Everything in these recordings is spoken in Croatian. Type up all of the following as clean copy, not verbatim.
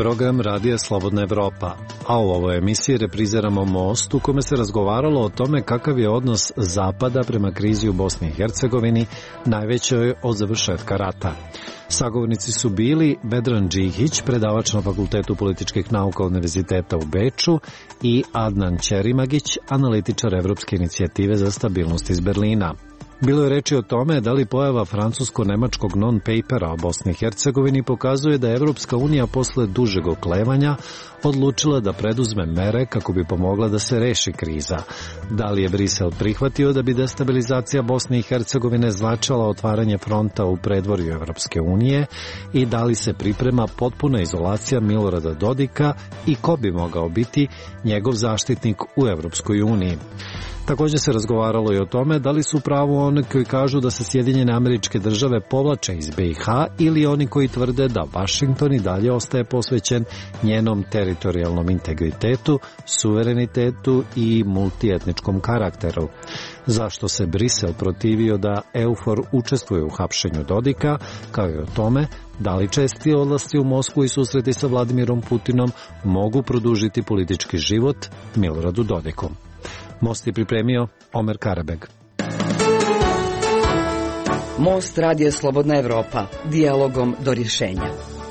program Radija Slobodna Evropa, a u ovoj emisiji repriziramo Most u kome se razgovaralo o tome kakav je odnos Zapada prema krizi u Bosni i Hercegovini, najvećoj od završetka rata. Sagovornici su bili Vedran Džihić, predavač na Fakultetu političkih nauka Univerziteta u Beču, i Adnan Ćerimagić, analitičar Evropske inicijative za stabilnost iz Berlina. Bilo je reči o tome da li pojava francusko-nemačkog non-papera o Bosni i Hercegovini pokazuje da je Evropska unija posle dužeg oklevanja odlučila da preduzme mere kako bi pomogla da se reši kriza. Da li je Brisel prihvatio da bi destabilizacija Bosne i Hercegovine značila otvaranje fronta u predvorju Evropske unije i da li se priprema potpuna izolacija Milorada Dodika i ko bi mogao biti njegov zaštitnik u Evropskoj uniji. Također se razgovaralo i o tome da li su pravo oni koji kažu da se Sjedinjene Američke Države povlače iz BiH ili oni koji tvrde da Vašington i dalje ostaje posvećen njenom teritorijalnom integritetu, suverenitetu i multietničkom karakteru. Zašto se Brisel protivio da EUFOR učestvuje u hapšenju Dodika, kao i o tome da li česti odlasci u Moskvu i susreti sa Vladimirom Putinom mogu produžiti politički život Miloradu Dodiku. Most je pripremio Omer Karabeg. Most Radija Slobodna Evropa, dijalogom do rješenja.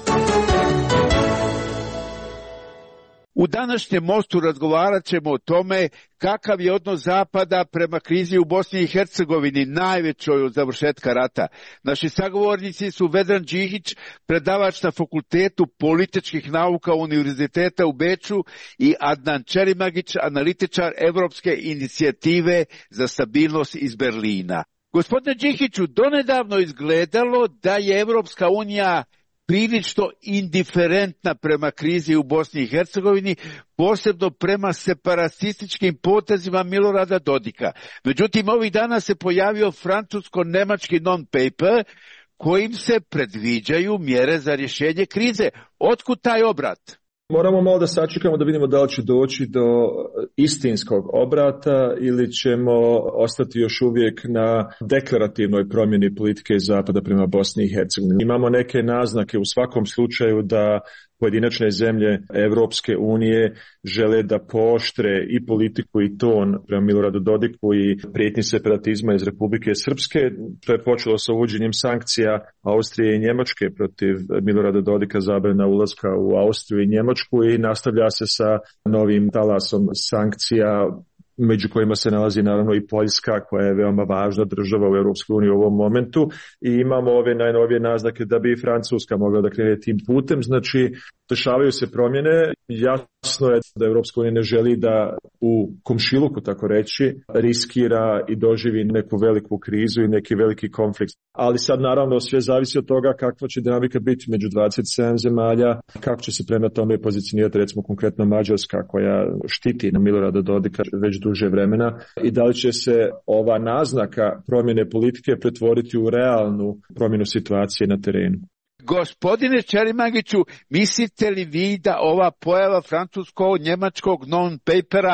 U današnjem Mostu razgovarat ćemo o tome kakav je odnos Zapada prema krizi u Bosni i Hercegovini, najvećoj od završetka rata. Naši sagovornici su Vedran Džihić, predavač na Fakultetu političkih nauka Univerziteta u Beču, i Adnan Ćerimagić, analitičar Evropske inicijative za stabilnost iz Berlina. Gospodine Džihiću, donedavno izgledalo da je Evropska unija prilično indiferentna prema krizi u Bosni i Hercegovini, posebno prema separatističkim potezima Milorada Dodika. Međutim, ovih dana se pojavio francusko-nemački non-paper kojim se predviđaju mjere za rješenje krize. Otkud taj obrat? Moramo malo da sačekamo da vidimo da li će doći do istinskog obrata ili ćemo ostati još uvijek na deklarativnoj promjeni politike Zapada prema Bosni i Hercegovini. Imamo neke naznake u svakom slučaju da pojedinačne zemlje Evropske unije žele da pooštre i politiku i ton prema Miloradu Dodiku i prijetnji separatizma iz Republike Srpske. To je počelo sa uvođenjem sankcija Austrije i Njemačke protiv Milorada Dodika, zabrana ulaska u Austriju i Njemačku, i nastavlja se sa novim talasom sankcija, među kojima se nalazi naravno i Poljska, koja je veoma važna država u Europskoj uniji u ovom momentu, i imamo ove najnovije naznake da bi i Francuska mogla da krene tim putem. Znači, dešavaju se promjene. Jasno je da Europska unija ne želi da u komšiluku, tako reći, riskira i doživi neku veliku krizu i neki veliki konflikt. Ali sad naravno sve zavisi od toga kakva će dinamika biti među 27 zemalja, kako će se prema tome pozicionirati recimo konkretno Mađarska, koja štiti na Milorada Dodika već duže vremena, i da li će se ova naznaka promjene politike pretvoriti u realnu promjenu situacije na terenu. Gospodine Ćerimagiću, mislite li vi da ova pojava francusko-njemačkog non-papera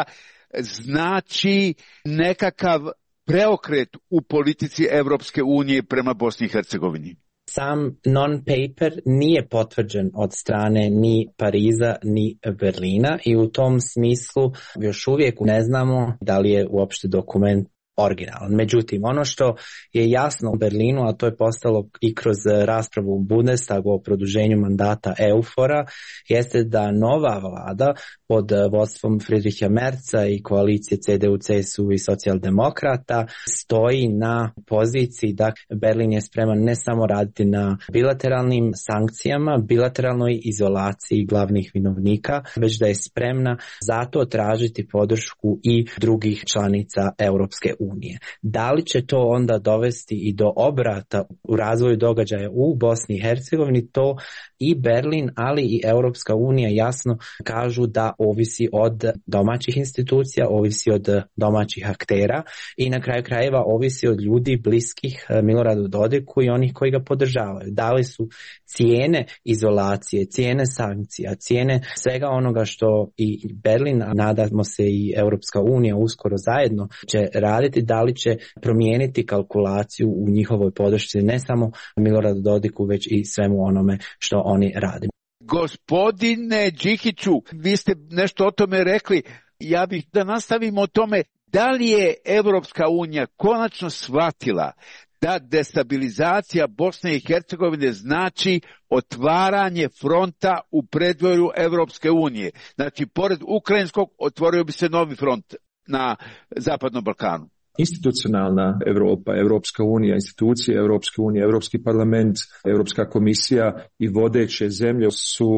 znači nekakav preokret u politici Evropske unije prema Bosni i Hercegovini? Sam non-paper nije potvrđen od strane ni Pariza ni Berlina i u tom smislu još uvijek ne znamo da li je uopšte dokument originalan. Međutim, ono što je jasno u Berlinu, a to je postalo i kroz raspravu u Bundestagu o produženju mandata EUFOR-a, jeste da nova vlada pod vodstvom Friedricha Merza i koalicije CDU, CSU i socijaldemokrata stoji na poziciji da Berlin je spreman ne samo raditi na bilateralnim sankcijama, bilateralnoj izolaciji glavnih vinovnika, već da je spremna zato tražiti podršku i drugih članica Europske unije. Da li će to onda dovesti i do obrata u razvoju događaja u Bosni i Hercegovini, to i Berlin, ali i Europska unija jasno kažu da ovisi od domaćih institucija, ovisi od domaćih aktera i na kraju krajeva ovisi od ljudi bliskih Miloradu Dodiku i onih koji ga podržavaju. Da li su cijene izolacije, cijene sankcija, cijene svega onoga što i Berlin, a nadamo se i Europska unija uskoro zajedno će raditi, da li će promijeniti kalkulaciju u njihovoj podršci ne samo Miloradu Dodiku, već i svemu onome što oni rade. Gospodine Đikiću, vi ste nešto o tome rekli. Ja bih da nastavimo o tome. Da li je Evropska unija konačno shvatila da destabilizacija Bosne i Hercegovine znači otvaranje fronta u predvorju Evropske unije? Znači, pored ukrajinskog otvorio bi se novi front na Zapadnom Balkanu. Institucionalna Europa, Evropska unija, institucije Evropske unije, Evropski parlament, Europska komisija i vodeće zemlje su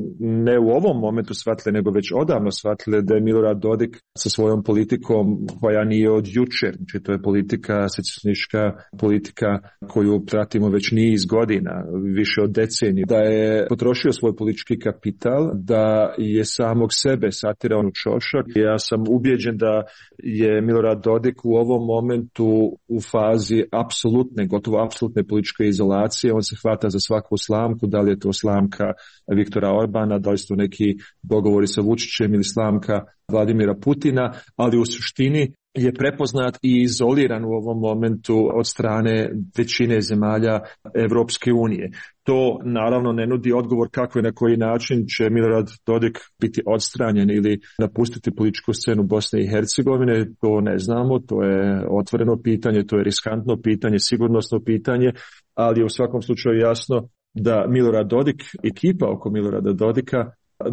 ne u ovom momentu shvatile, nego već odavno shvatile da je Milorad Dodik sa svojom politikom koja nije od jučer, znači to je politika, secesionistička politika koju pratimo već niz godina, više od deceniju, da je potrošio svoj politički kapital, da je samog sebe satirao u čošak. Ja sam ubijeđen da je Milorad Dodik u ovom momentu u fazi apsolutne, gotovo apsolutne političke izolacije. On se hvata za svaku slamku, da li je to slamka Viktora Orbana, da li su to neki dogovori sa Vučićem ili slamka Vladimira Putina, ali u suštini je prepoznat i izoliran u ovom momentu od strane većine zemalja Evropske unije. To naravno ne nudi odgovor kako i na koji način će Milorad Dodik biti odstranjen ili napustiti političku scenu Bosne i Hercegovine. To ne znamo, to je otvoreno pitanje, to je riskantno pitanje, sigurnosno pitanje, ali je u svakom slučaju jasno da Milorad Dodik, ekipa oko Milorada Dodika,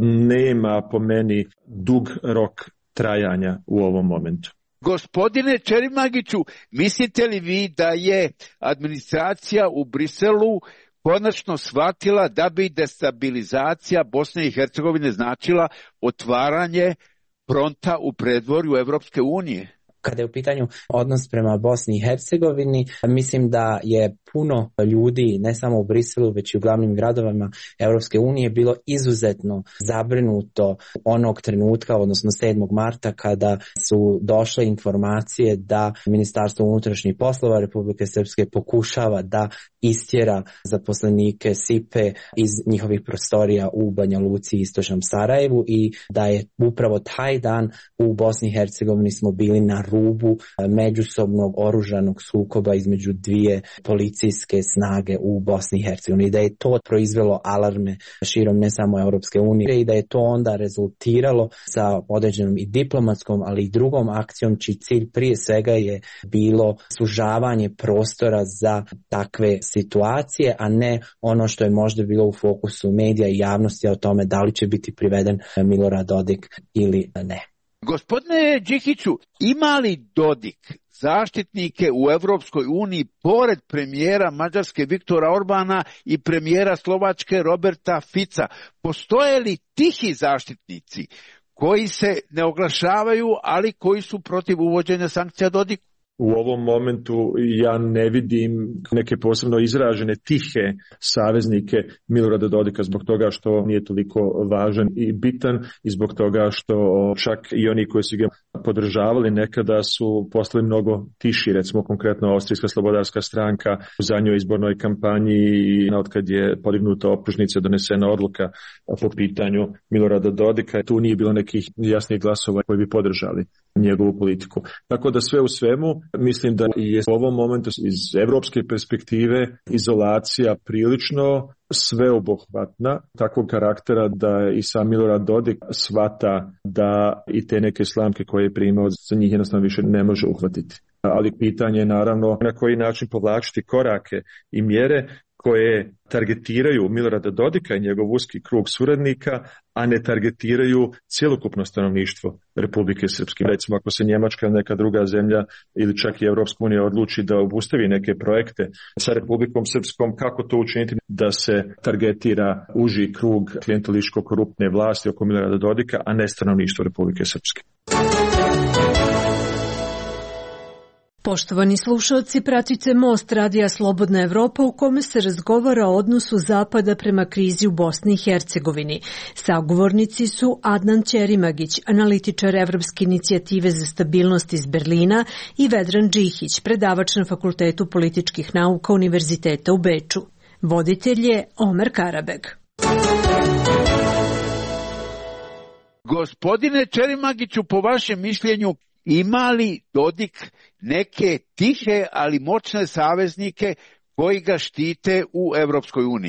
nema po meni dug rok trajanja u ovom momentu. Gospodine Čerimagiću, mislite li vi da je administracija u Briselu konačno shvatila da bi destabilizacija Bosne i Hercegovine značila otvaranje fronta u predvorju Evropske unije? Kada je u pitanju odnos prema Bosni i Hercegovini, mislim da je puno ljudi, ne samo u Briselu, već i u glavnim gradovima Europske unije, bilo izuzetno zabrinuto onog trenutka, odnosno 7. marta, kada su došle informacije da Ministarstvo unutrašnjih poslova Republike Srpske pokušava da istjera zaposlenike SIPE iz njihovih prostorija u Banja Luci i istočnom Sarajevu i da je upravo taj dan u Bosni i Hercegovini smo bili na rubu međusobnog oružanog sukoba između dvije policijske snage u Bosni i Hercegovini. Da je to proizvelo alarme širom ne samo Europske unije i da je to onda rezultiralo sa određenom i diplomatskom, ali i drugom akcijom čiji cilj prije svega je bilo sužavanje prostora za takve situacije, a ne ono što je možda bilo u fokusu medija i javnosti o tome da li će biti priveden Milorad Dodik ili ne. Gospodine Đikiću, ima li Dodik zaštitnike u Evropskoj uniji pored premijera Mađarske Viktora Orbana i premijera Slovačke Roberta Fica? Postoje li tihi zaštitnici koji se ne oglašavaju, ali koji su protiv uvođenja sankcija Dodiku? U ovom momentu ja ne vidim neke posebno izražene tihe saveznike Milorada Dodika zbog toga što nije toliko važan i bitan i zbog toga što čak i oni koji su ga podržavali nekada su postali mnogo tiši, recimo konkretno Austrijska slobodarska stranka u zadnjoj izbornoj kampanji i otkad je podignuta optužnica, donesena odluka po pitanju Milorada Dodika, tu nije bilo nekih jasnih glasova koji bi podržali njegovu politiku. Tako da sve u svemu mislim da je u ovom momentu iz evropske perspektive izolacija prilično sveobuhvatna, takvog karaktera da i sam Milorad Dodik shvata da i te neke slamke koje je primao za njih jednostavno više ne može uhvatiti. Ali pitanje je naravno na koji način povlačiti korake i mjere koje targetiraju Milorada Dodika i njegov uski krug suradnika, a ne targetiraju cjelokupno stanovništvo Republike Srpske. Recimo ako se Njemačka ili neka druga zemlja ili čak i Evropska unija odluči da obustavi neke projekte sa Republikom Srpskom, kako to učiniti da se targetira uži krug klijentelističko-koruptne vlasti oko Milorada Dodika, a ne stanovništvo Republike Srpske. Poštovani slušalci, pratite Most radija Slobodna Evropa u kome se razgovara o odnosu Zapada prema krizi u Bosni i Hercegovini. Sagovornici su Adnan Ćerimagić, analitičar Evropske inicijative za stabilnost iz Berlina, i Vedran Đikić, predavač na Fakultetu političkih nauka Univerziteta u Beču. Voditelj je Omer Karabeg. Gospodine Ćerimagiću, po vašem mišljenju, ima li Dodik neke tihe, ali moćne saveznike koji ga štite u Evropskoj uniji?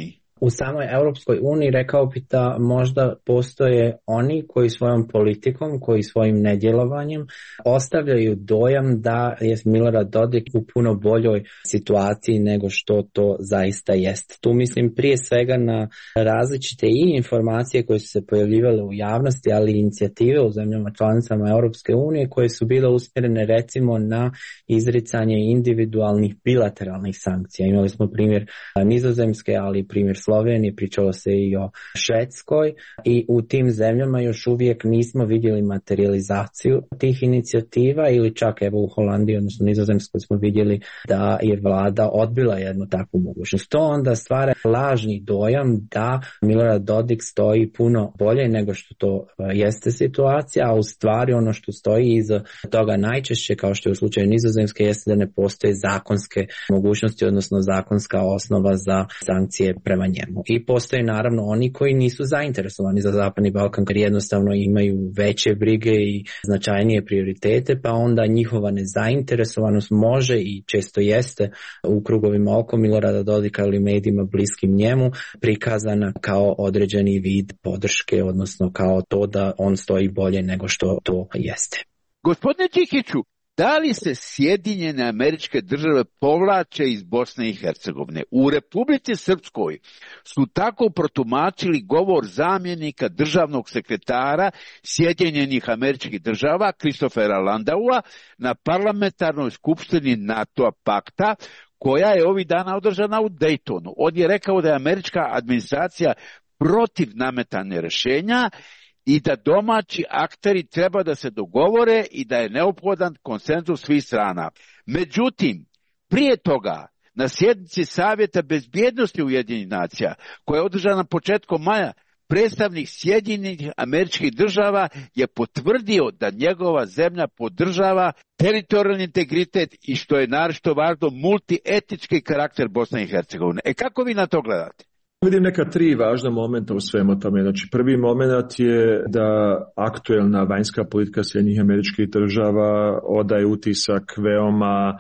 U samoj Europskoj uniji rekao bi da možda postoje oni koji svojom politikom, koji svojim nedjelovanjem ostavljaju dojam da je Milorad Dodik u puno boljoj situaciji nego što to zaista jest. Tu mislim prije svega na različite i informacije koje su se pojavljivale u javnosti, ali i inicijative u zemljama članicama Europske unije koje su bile usmjerene recimo na izricanje individualnih bilateralnih sankcija. Imali smo primjer Nizozemske, ali i primjer Slovenije, pričalo se i o Švedskoj i u tim zemljama još uvijek nismo vidjeli materializaciju tih inicijativa ili čak evo u Holandiji, odnosno Nizozemskoj smo vidjeli da je vlada odbila jednu takvu mogućnost. To onda stvara lažni dojam da Milorad Dodik stoji puno bolje nego što to jeste situacija, a u stvari ono što stoji iza toga najčešće, kao što je u slučaju Nizozemske, jeste da ne postoje zakonske mogućnosti, odnosno zakonska osnova za sankcije prema njemu. I postoje naravno oni koji nisu zainteresovani za Zapadni Balkan, jer jednostavno imaju veće brige i značajnije prioritete, pa onda njihova nezainteresovanost može i često jeste u krugovima oko Milorada Dodika ili medijima bliskim njemu prikazana kao određeni vid podrške, odnosno kao to da on stoji bolje nego što to jeste. Gospodine Čikiću, da li se Sjedinjene Američke Države povlače iz Bosne i Hercegovine? U Republici Srpskoj su tako protumačili govor zamjenika državnog sekretara Sjedinjenih Američkih Država Christophera Landaua na parlamentarnoj skupštini NATO pakta koja je ovih dana održana u Daytonu. On je rekao da je američka administracija protiv nametanja rješenja i da domaći akteri treba da se dogovore i da je neophodan konsenzus svih strana. Međutim, prije toga, na sjednici Savjeta bezbjednosti Ujedinjenih nacija, koja je održana početkom maja, predstavnik Sjedinjenih Američkih Država je potvrdio da njegova zemlja podržava teritorijalni integritet i, što je naročito važno, multietnički karakter Bosne i Hercegovine. Kako vi na to gledate? Vidim neka tri važna momenta u svemu tome. Znači, prvi moment je da aktuelna vanjska politika Sjedinjenih Američkih Država odaje utisak veoma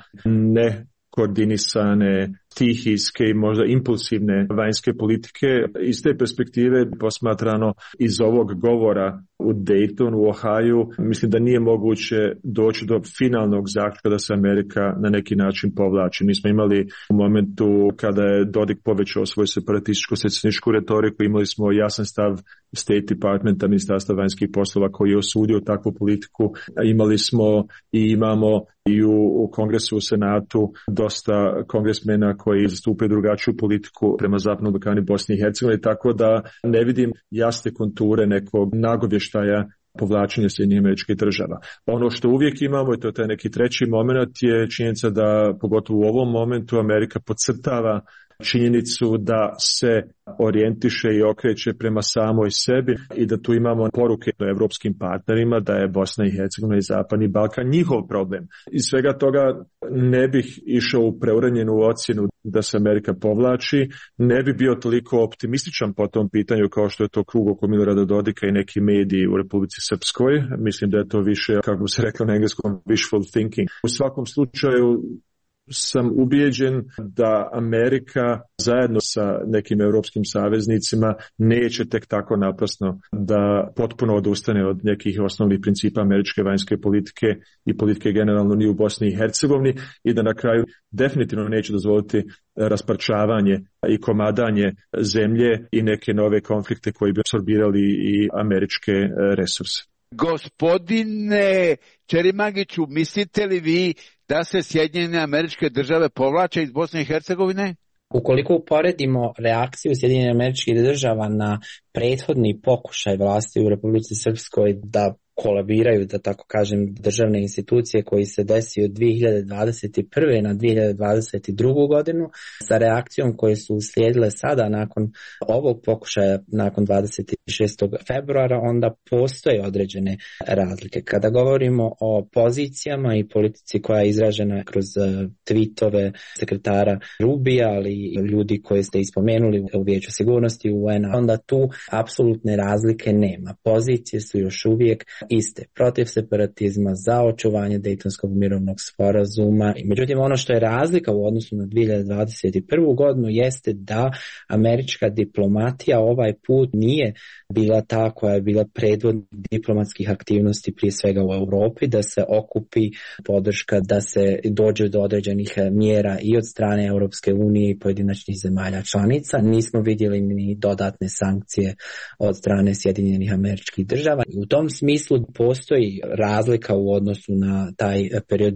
nekoordinisane, stihijske i možda impulsivne vanjske politike. Iz te perspektive posmatrano iz ovog govora u Daytonu, u Ohaju, mislim da nije moguće doći do finalnog zaključka da se Amerika na neki način povlači. Mi smo imali u momentu kada je Dodik povećao svoju separatističku secesionističku retoriku, imali smo jasan stav State Departmenta, Ministarstva vanjskih poslova, koji je osudio takvu politiku. Imali smo i imamo i u Kongresu, u Senatu dosta kongresmena koji zastupaju drugačiju politiku prema Zapadnom Balkanu i Bosni i Hercegovini, tako da ne vidim jasne konture nekog nagovještaja povlačenja Sjedinjenih Američkih Država. Ono što uvijek imamo, i to je taj neki treći moment, je činjenica da, pogotovo u ovom momentu, Amerika podcrtava činjenicu da se orijentiše i okreće prema samoj sebi i da tu imamo poruke do evropskim partnerima da je Bosna i Hercegovina i Zapadni Balkan njihov problem. Iz svega toga ne bih išao u preuranjenu ocjenu da se Amerika povlači, ne bi bio toliko optimističan po tom pitanju kao što je to krug oko Milorada Dodika i neki mediji u Republici Srpskoj. Mislim da je to više, kako bi se reklo na engleskom, wishful thinking. U svakom slučaju sam ubijeđen da Amerika zajedno sa nekim europskim saveznicima neće tek tako naprasno da potpuno odustane od nekih osnovnih principa američke vanjske politike i politike generalno ni u Bosni i Hercegovini i da na kraju definitivno neće dozvoliti rasparčavanje i komadanje zemlje i neke nove konflikte koji bi apsorbirali i američke resurse. Gospodine Čerimagiću, mislite li vi da se Sjedinjene Američke Države povlače iz Bosne i Hercegovine? Ukoliko uporedimo reakciju Sjedinjenih Američkih Država na prethodni pokušaj vlasti u Republici Srpskoj da kolabiraju, da tako kažem, državne institucije koji se desio od 2021. na 2022. godinu sa reakcijom koje su uslijedile sada nakon ovog pokušaja, nakon 26. februara, onda postoje određene razlike. Kada govorimo o pozicijama i politici koja je izražena kroz tweetove sekretara Rubija, ali i ljudi koje ste ispomenuli u Vijeću sigurnosti UN-a, onda tu apsolutne razlike nema. Pozicije su još uvijek iste, protiv separatizma, za očuvanje Dejtonskog mirovnog sporazuma. Međutim, ono što je razlika u odnosu na 2021. godinu jeste da američka diplomatija ovaj put nije bila ta koja je bila predvodnik diplomatskih aktivnosti prije svega u Europi, da se okupi podrška, da se dođe do određenih mjera i od strane Europske unije i pojedinačnih zemalja članica. Nismo vidjeli ni dodatne sankcije od strane Sjedinjenih Američkih Država. U tom smislu postoji razlika u odnosu na taj period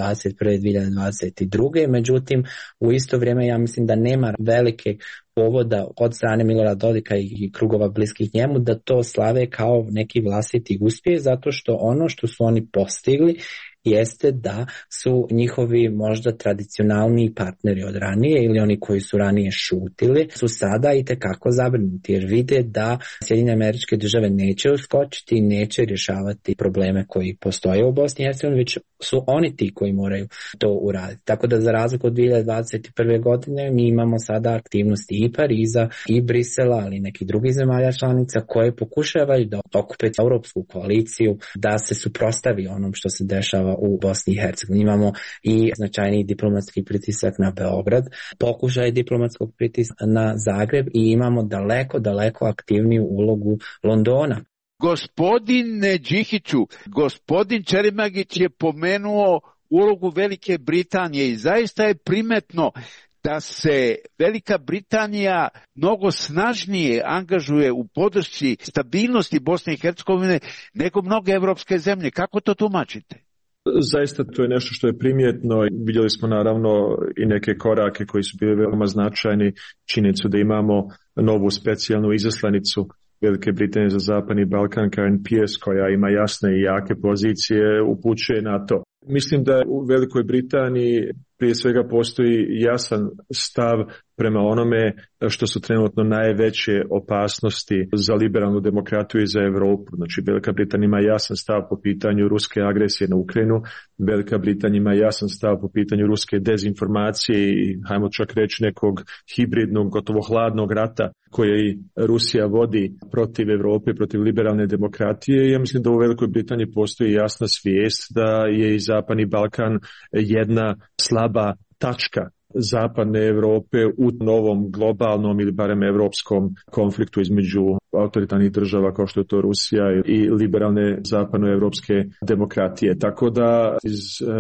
2021-2022. Međutim, u isto vrijeme ja mislim da nema velike povoda od strane Milorada Dodika i krugova bliskih njemu da to slave kao neki vlastiti uspjeh, zato što ono što su oni postigli jeste da su njihovi možda tradicionalni partneri od ranije ili oni koji su ranije šutili su sada itekako zabrinuti jer vide da Sjedinjene Američke Države neće uskočiti i neće rješavati probleme koji postoje u Bosni i Hercegovini, već su oni ti koji moraju to uraditi. Tako da za razliku od 2021. godine mi imamo sada aktivnosti i Pariza i Brisela, ali i nekih drugih zemalja članica koje pokušavaju da okupe europsku koaliciju, da se suprotstavi onom što se dešava u Bosni i Hercegovini. Imamo i značajni diplomatski pritisak na Beograd, pokušaj diplomatskog pritiska na Zagreb i imamo daleko aktivniju ulogu Londona. Gospodine Đikiću, gospodin Čerimagić je pomenuo ulogu Velike Britanije i zaista je primetno da se Velika Britanija mnogo snažnije angažuje u podršci stabilnosti Bosne i Hercegovine nego mnoge evropske zemlje. Kako to tumačite? Zaista to je nešto što je primjetno. Vidjeli smo naravno i neke korake koji su bili veoma značajni. Činjenicu da imamo novu specijalnu izaslanicu Velike Britanije za Zapadni Balkan, Karen Pierce, koja ima jasne i jake pozicije, upućuje na to. Mislim da u Velikoj Britaniji prije svega postoji jasan stav prema onome što su trenutno najveće opasnosti za liberalnu demokratiju i za Europu. Znači, Velika Britanija ima jasan stav po pitanju ruske agresije na Ukrajinu, Velika Britanija ima jasan stav po pitanju ruske dezinformacije i, hajmo čak reći, nekog hibridnog, gotovo hladnog rata koje Rusija vodi protiv Europe, protiv liberalne demokratije. Ja mislim da u Velikoj Britaniji postoji jasna svijest da je i Zapadni Balkan jedna slaba tačka Zapadne Europe u novom globalnom ili barem europskom konfliktu između autoritarnih država kao što je to Rusija i liberalne zapadnoevropske demokratije. Tako da iz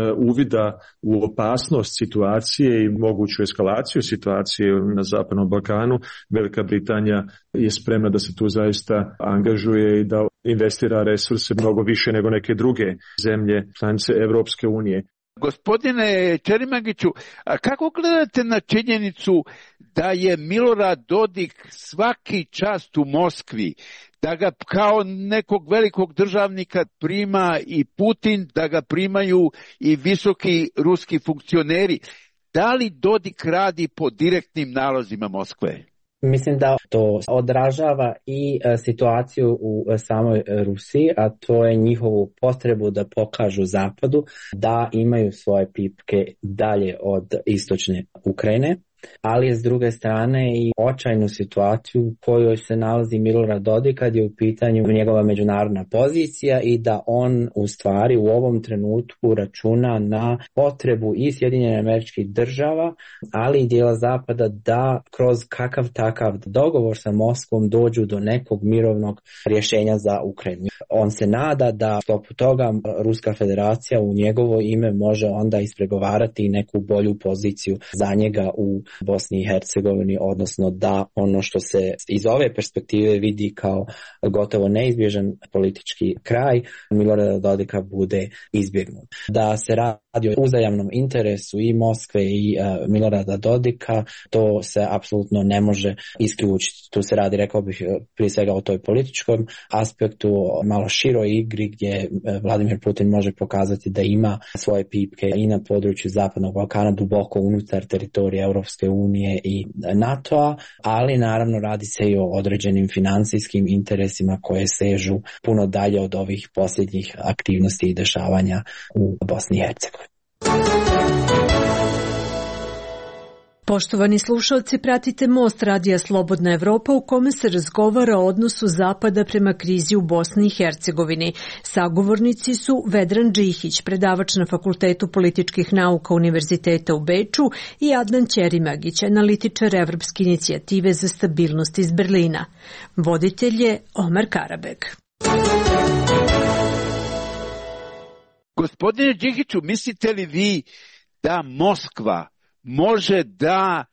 uvida u opasnost situacije i moguću eskalaciju situacije na Zapadnom Balkanu, Velika Britanija je spremna da se tu zaista angažuje i da investira resurse mnogo više nego neke druge zemlje članice Europske unije. Gospodine Čerimagiću, a kako gledate na činjenicu da je Milorad Dodik svaki čast u Moskvi, da ga kao nekog velikog državnika prima i Putin, da ga primaju i visoki ruski funkcioneri? Da li Dodik radi po direktnim nalozima Moskve? Mislim da to odražava i situaciju u samoj Rusiji, a to je njihovu potrebu da pokažu Zapadu da imaju svoje pipke dalje od istočne Ukrajine, ali je s druge strane i očajnu situaciju u kojoj se nalazi Milorad Dodik kad je u pitanju njegova međunarodna pozicija i da on u stvari u ovom trenutku računa na potrebu i Sjedinjenih Američkih Država, ali i dijela Zapada da kroz kakav takav dogovor sa Moskvom dođu do nekog mirovnog rješenja za Ukrajinu. On se nada da sklopu toga Ruska federacija u njegovo ime može onda ispregovarati neku bolju poziciju za njega u Bosni i Hercegovini, odnosno da ono što se iz ove perspektive vidi kao gotovo neizbježan politički kraj Milorada Dodika bude izbjegnut. Da se radi o uzajamnom interesu i Moskve i Milorada Dodika, to se apsolutno ne može isključiti. Tu se radi, rekao bih, prije svega o toj političkom aspektu, malo široj igri gdje Vladimir Putin može pokazati da ima svoje pipke i na području Zapadnog Balkana, duboko unutar teritorija Europske unije i NATO-a, ali naravno radi se i o određenim financijskim interesima koje sežu puno dalje od ovih posljednjih aktivnosti i dešavanja u Bosni i Hercegovini. Poštovani slušalci, pratite Most radija Slobodna Evropa u kome se razgovara o odnosu Zapada prema krizi u Bosni i Hercegovini. Sagovornici su Vedran Džihić, predavač na Fakultetu političkih nauka Univerziteta u Beču, i Adnan Ćerimagić, analitičar Evropske inicijative za stabilnost iz Berlina. Voditelj je Omer Karabeg. Gospodine Džihiću, mislite li vi da Moskva može da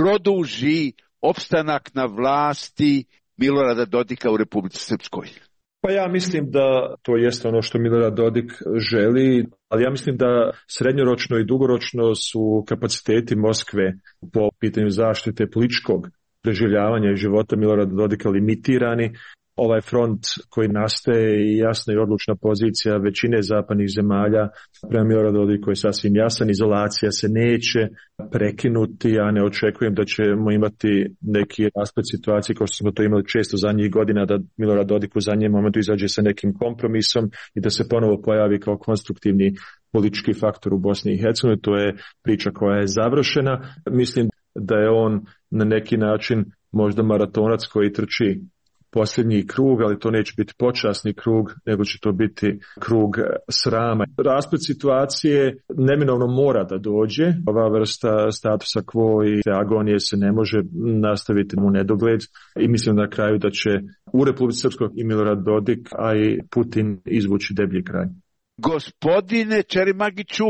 produži opstanak na vlasti Milorada Dodika u Republici Srpskoj? Pa ja mislim da to jeste ono što Milorad Dodik želi, ali ja mislim da srednjoročno i dugoročno su kapaciteti Moskve po pitanju zaštite političkog preživljavanja i života Milorada Dodika limitirani. Ovaj front koji nastaje i jasna i odlučna pozicija većine zapadnih zemalja prema Miloradu Dodiku je sasvim jasan. Izolacija se neće prekinuti, ja ne očekujem da ćemo imati neki rasplet situacije kao što smo to imali često zadnjih godina, da Milorad Dodik u zadnjem momentu izađe sa nekim kompromisom i da se ponovo pojavi kao konstruktivni politički faktor u Bosni i Hercegovini. To je priča koja je završena. Mislim da je on na neki način možda maratonac koji trči posljednji krug, ali to neće biti počasni krug, nego će to biti krug srama. Rasplet situacije neminovno mora da dođe. Ova vrsta statusa quo i agonije se ne može nastaviti u nedogled i mislim na kraju da će u Republici Srpskoj i Milorad Dodik, a i Putin izvući deblji kraj. Gospodine Ćerimagiću,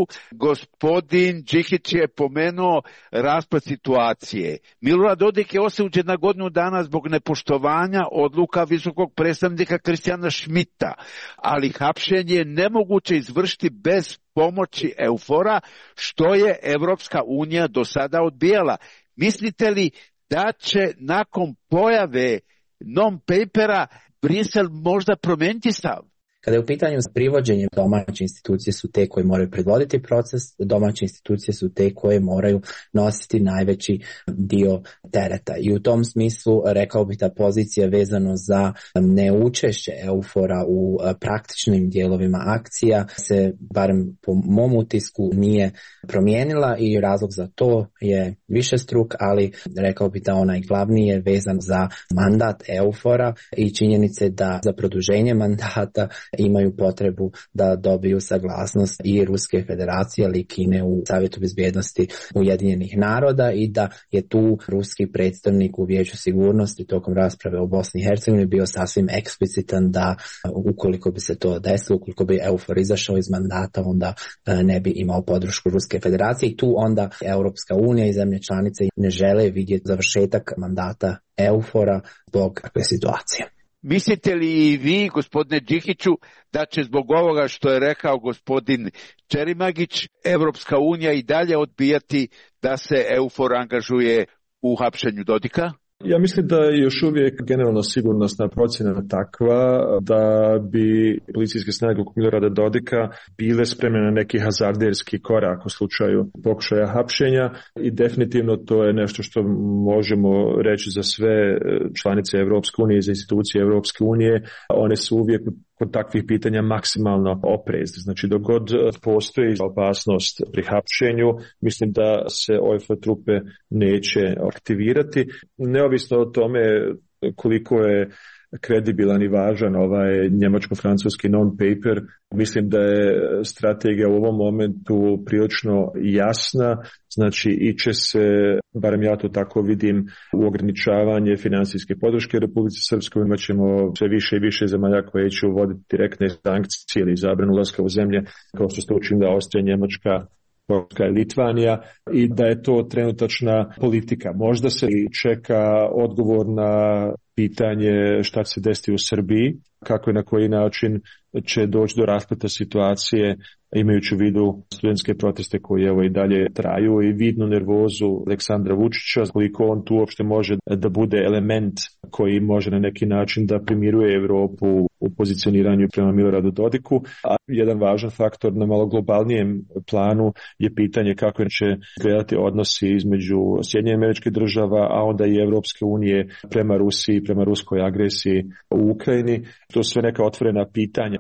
gospodin Džihić je pomenuo raspad situacije. Milorad Dodik je osuđen na godinu dana zbog nepoštovanja odluka visokog predstavnika Kristijana Šmita, ali hapšenje je nemoguće izvršiti bez pomoći EUFOR-a, što je Evropska unija do sada odbijala. Mislite li da će nakon pojave non-papera Brisel možda promijeniti stav? Kada je u pitanju privođenje, domaće institucije su te koje moraju predvoditi proces, domaće institucije su te koje moraju nositi najveći dio tereta. I u tom smislu rekao bih da pozicija vezano za neučešće EUFOR-a u praktičnim dijelovima akcija se, barem po mom utisku, nije promijenila i razlog za to je višestruk, ali rekao bih da onaj glavni je vezan za mandat EUFOR-a i činjenice da za produženje mandata imaju potrebu da dobiju saglasnost i Ruske federacije, ali i Kine u Savjetu bezbjednosti Ujedinjenih naroda i da je tu ruski predstavnik u Vijeću sigurnosti tokom rasprave o Bosni i Hercegovini bio sasvim eksplicitan da ukoliko bi se to desilo, ukoliko bi EUFOR izašao iz mandata, onda ne bi imao podršku Ruske federacije i tu onda Europska unija i zemlje članice ne žele vidjeti završetak mandata EUFOR-a zbog takve situacije. Mislite li i vi, gospodine Džihiću, da će zbog ovoga što je rekao gospodin Ćerimagić, Evropska unija i dalje odbijati da se EUFOR angažuje u hapšenju Dodika? Ja mislim da je još uvijek generalno sigurnosna procjena takva da bi policijske snage oko Milorada Dodika bile spremne na neki hazarderski korak u slučaju pokušaja hapšenja i definitivno to je nešto što možemo reći za sve članice Evropske unije i za institucije Evropske unije. One su uvijek kod takvih pitanja maksimalno oprezni. Znači, dok god postoji opasnost pri hapšenju, mislim da se OFA trupe neće aktivirati. Neovisno o tome koliko je kredibilan i važan ovaj njemačko-francuski non-paper, mislim da je strategija u ovom momentu prilično jasna, znači iće se, barem ja to tako vidim, u ograničavanje financijske podrške Republici Srpskoj. Imat ćemo sve više i više zemalja koje će uvoditi direktne sankcije ili zabranu ulaska u zemlje, kao što ste učinili Austrija, Njemačka, Poljska i Litvanija, i da je to trenutačna politika. Možda se čeka odgovor na pitanje šta će se desiti u Srbiji, kako i na koji način će doći do raspleta situacije, imajući u vidu studentske proteste koji evo i dalje traju i vidnu nervozu Aleksandra Vučića, koliko on tu uopšte može da bude element koji može na neki način da primiruje Europu u pozicioniranju prema Miloradu Dodiku. A jedan važan faktor na malo globalnijem planu je pitanje kako će izgledati odnosi između Sjedinjenih Američkih Država, a onda i Evropske unije prema Rusiji, prema ruskoj agresiji u Ukrajini. To su sve neka otvorena pitanja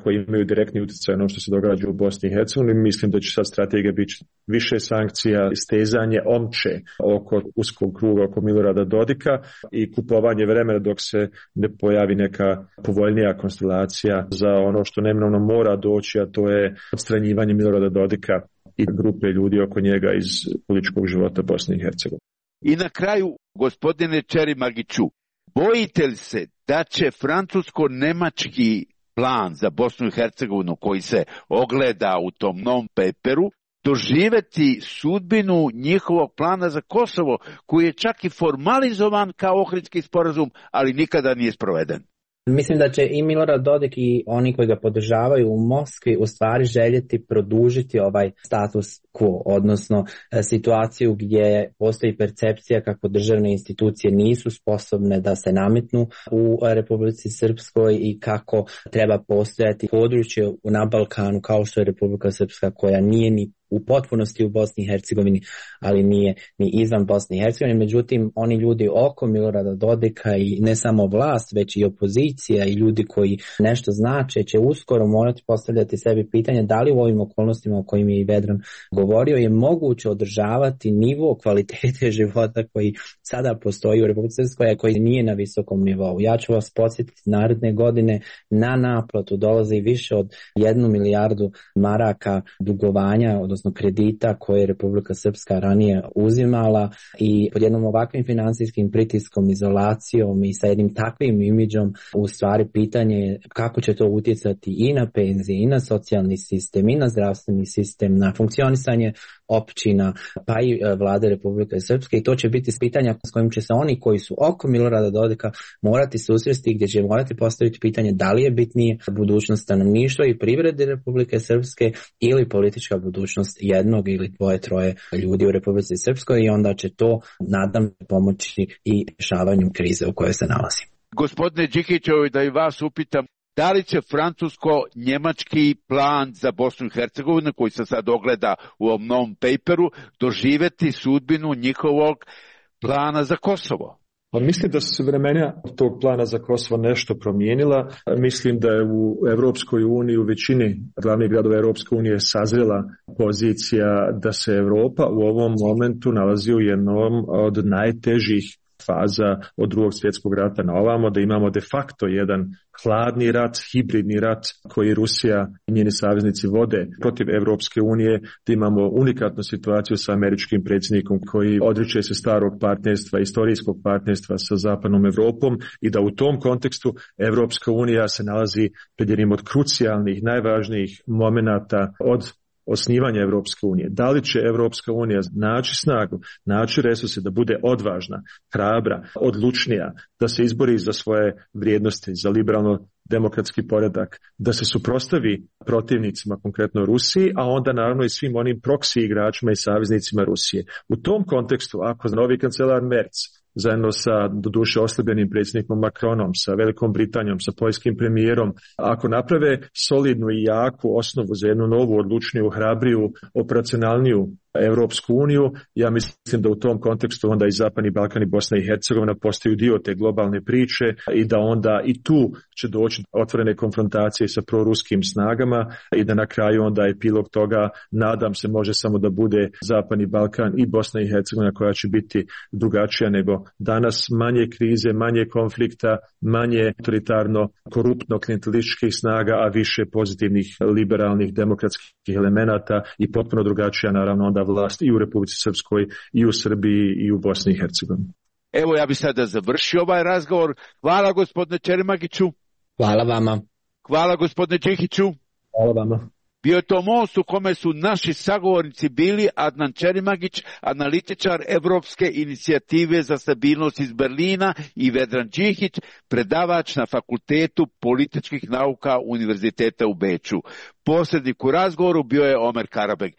koji imaju direktni utjecaj na ono što se događa u Bosni i Hercegovini. Mislim da će sad strategija biti više sankcija, stezanje omče oko uskog kruga, oko Milorada Dodika i kupovanje vremena dok se ne pojavi neka povoljnija konstelacija za ono što neminovno mora doći, a to je odstranjivanje Milorada Dodika i grupe ljudi oko njega iz političkog života Bosne i Hercegovine. I na kraju, gospodine Čerimagiću, bojite li se da će francusko-nemački plan za Bosnu i Hercegovinu koji se ogleda u tom non-paperu doživjeti sudbinu njihovog plana za Kosovo, koji je čak i formalizovan kao Ohridski sporazum, ali nikada nije sproveden? Mislim da će i Milorad Dodik i oni koji ga podržavaju u Moskvi u stvari željeti produžiti ovaj status quo, odnosno situaciju gdje postoji percepcija kako državne institucije nisu sposobne da se nametnu u Republici Srpskoj i kako treba postojati područje na Balkanu kao što je Republika Srpska, koja nije ni u potpunosti u Bosni i Hercegovini, ali nije ni izvan Bosne i Hercegovine. Međutim, oni ljudi oko Milorada Dodika i ne samo vlast, već i opozicija i ljudi koji nešto znače će uskoro morati postavljati sebi pitanje da li u ovim okolnostima o kojim je i Vedran govorio je moguće održavati nivo kvalitete života koji sada postoji u Republici Srpskoj, a koji nije na visokom nivou. Ja ću vas podsjetiti, naredne godine na naplatu dolazi više od 1 milijardu maraka dugovanja, odnosno kredita koje je Republika Srpska ranije uzimala, i pod jednom ovakvim financijskim pritiskom, izolacijom i sa jednim takvim imidžom u stvari pitanje je kako će to utjecati i na penzije, i na socijalni sistem, i na zdravstveni sistem, na funkcionisanje općina, pa i vlade Republike Srpske, i to će biti pitanja s kojim će se oni koji su oko Milorada Dodika morati susresti, gdje će morati postaviti pitanje da li je bitnije budućnost stanovništva i privrede Republike Srpske ili politička budućnost jednog ili dvoje, troje ljudi u Republici Srpskoj, i onda će to, nadam, pomoći i rješavanju krize u kojoj se nalazi. Gospodine Đikićevi, da i vas upitam, da li će francusko-njemački plan za Bosnu i Hercegovinu, koji se sad ogleda u ovom non-paperu, doživjeti sudbinu njihovog plana za Kosovo? Pa mislim da su se vremena tog plana za Kosovo nešto promijenila. Mislim da je u Europskoj uniji, u većini glavnih gradova Europske unije sazrela pozicija da se Europa u ovom momentu nalazi u jednom od najtežih faza od Drugog svjetskog rata na ovamo, da imamo de facto jedan hladni rat, hibridni rat koji Rusija i njeni saveznici vode protiv Europske unije, da imamo unikatnu situaciju sa američkim predsjednikom koji odriče se starog partnerstva, istorijskog partnerstva sa zapadnom Europom, i da u tom kontekstu Europska unija se nalazi pred jednim od krucijalnih, najvažnijih momenata od osnivanja Europske unije. Da li će Europska unija naći snagu, naći resurse da bude odvažna, hrabra, odlučnija, da se izbori za svoje vrijednosti, za liberalno demokratski poredak, da se suprotstavi protivnicima, konkretno Rusiji, a onda naravno i svim onim proksi igračima i saveznicima Rusije. U tom kontekstu, ako novi kancelar Merz zajedno sa doduše oslabljenim predsjednikom Macronom, sa Velikom Britanijom, sa poljskim premijerom, ako naprave solidnu i jaku osnovu za jednu novu, odlučniju, hrabriju, operacionalniju Europsku uniju, ja mislim da u tom kontekstu onda i Zapadni Balkan i Bosna i Hercegovina postaju dio te globalne priče, i da onda i tu će doći otvorene konfrontacije sa proruskim snagama, i da na kraju onda epilog toga, nadam se, može samo da bude Zapadni Balkan i Bosna i Hercegovina koja će biti drugačija nego danas, manje krize, manje konflikta, manje autoritarno, koruptno, klijentelističkih snaga, a više pozitivnih, liberalnih, demokratskih elemenata i potpuno drugačija naravno onda vlast i u Republici Srpskoj, i u Srbiji, i u Bosni i Hercegovini. Evo, ja bih sada završio ovaj razgovor. Hvala gospodine Čerimagiću. Hvala vama. Hvala gospodine Đikiću. Hvala vama. Bio je to most u kome su naši sagovornici bili Adnan Čerimagić, analitičar Evropske inicijative za stabilnost iz Berlina, i Vedran Đikić, predavač na Fakultetu političkih nauka Univerziteta u Beču. Posrednik u razgovoru bio je Omer Karabeg.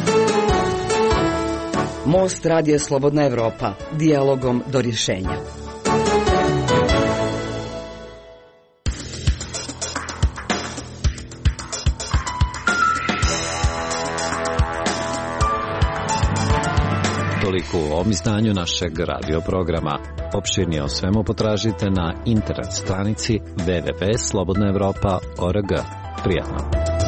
Most radija Slobodna Evropa, dijalogom do rješenja. Toliko u ovom izdanju našeg radio programa. Opširnije o svemu potražite na internet stranici www.slobodnaevropa.org. Prijatno.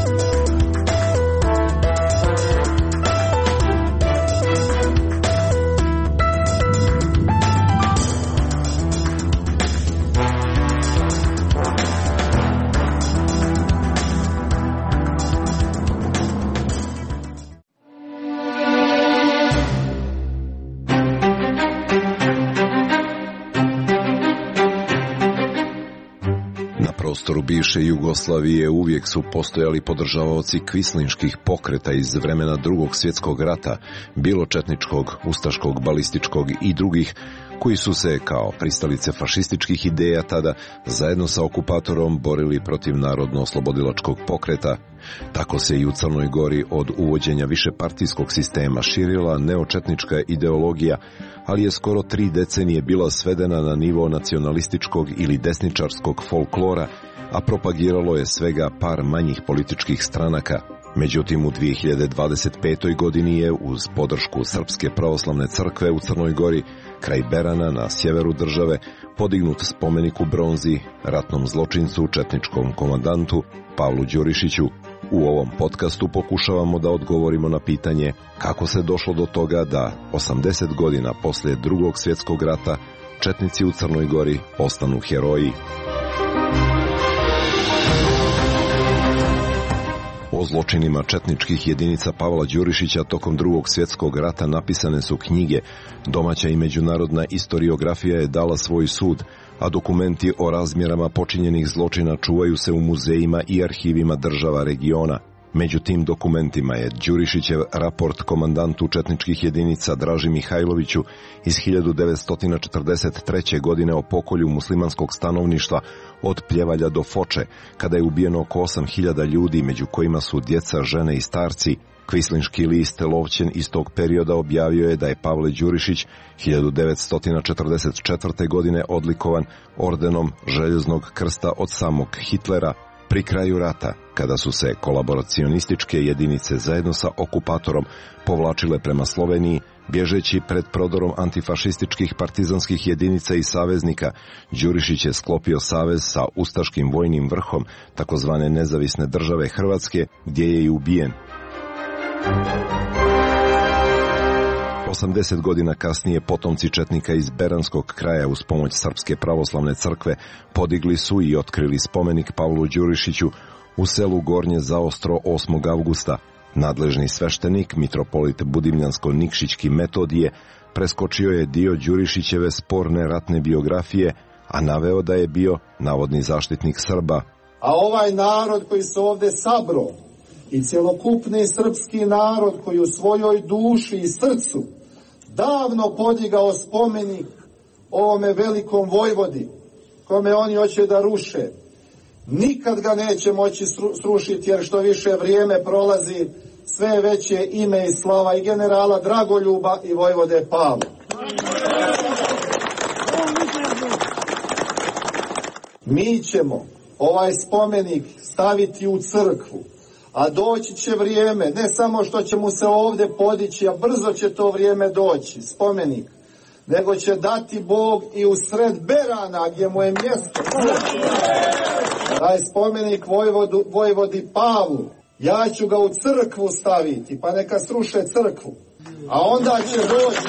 Na prostoru bivše Jugoslavije uvijek su postojali podržavaoci kvislinških pokreta iz vremena Drugog svjetskog rata, bilo četničkog, ustaškog, balističkog i drugih, koji su se, kao pristalice fašističkih ideja tada, zajedno sa okupatorom borili protiv narodno-oslobodilačkog pokreta. Tako se i u Crnoj Gori od uvođenja višepartijskog sistema širila neočetnička ideologija, ali je skoro 3 decenije bila svedena na nivo nacionalističkog ili desničarskog folklora, a propagiralo je svega par manjih političkih stranaka. Međutim, u 2025. godini je, uz podršku Srpske pravoslavne crkve u Crnoj Gori, kraj Berana na sjeveru države, podignut spomenik u bronzi ratnom zločincu, četničkom komandantu Pavlu Đurišiću. U ovom podcastu pokušavamo da odgovorimo na pitanje kako se došlo do toga da 80 godina poslije Drugog svjetskog rata četnici u Crnoj Gori postanu heroji. O zločinima četničkih jedinica Pavla Đurišića tokom Drugog svjetskog rata napisane su knjige, domaća i međunarodna istoriografija je dala svoj sud, a dokumenti o razmjerama počinjenih zločina čuvaju se u muzejima i arhivima država regiona. Među tim dokumentima je Đurišićev raport komandantu četničkih jedinica Draži Mihajloviću iz 1943. godine o pokolju muslimanskog stanovništva od Pljevalja do Foče, kada je ubijeno oko 8.000 ljudi, među kojima su djeca, žene i starci. Kvislinški list Lovćen iz tog perioda objavio je da je Pavle Đurišić 1944. godine odlikovan ordenom Željeznog krsta od samog Hitlera. Pri kraju rata, kada su se kolaboracionističke jedinice zajedno sa okupatorom povlačile prema Sloveniji, bježeći pred prodorom antifašističkih partizanskih jedinica i saveznika, Đurišić je sklopio savez sa ustaškim vojnim vrhom takozvane nezavisne države Hrvatske, gdje je i ubijen. 80 godina kasnije potomci četnika iz Beranskog kraja uz pomoć Srpske pravoslavne crkve podigli su i otkrili spomenik Pavlu Đurišiću u selu Gornje Zaostro 8. avgusta. Nadležni sveštenik, mitropolit Budimljansko-Nikšićki Metodije, preskočio je dio Đurišićeve sporne ratne biografije, a naveo da je bio navodni zaštitnik Srba. A ovaj narod koji se ovdje sabro i cjelokupni srpski narod koji u svojoj duši i srcu davno podigao spomenik ovome velikom vojvodi, kome oni hoće da ruše, nikad ga neće moći srušiti, jer što više vrijeme prolazi, sve veće ime i slava i generala Dragoljuba i vojvode Pavla. Mi ćemo ovaj spomenik staviti u crkvu, a doći će vrijeme, ne samo što će mu se ovdje podići, a brzo će to vrijeme doći, spomenik, nego će dati Bog i u sred Berana, gdje mu je mjesto. Taj spomenik vojvodi Pavlu, ja ću ga u crkvu staviti, pa neka sruše crkvu, a onda će doći.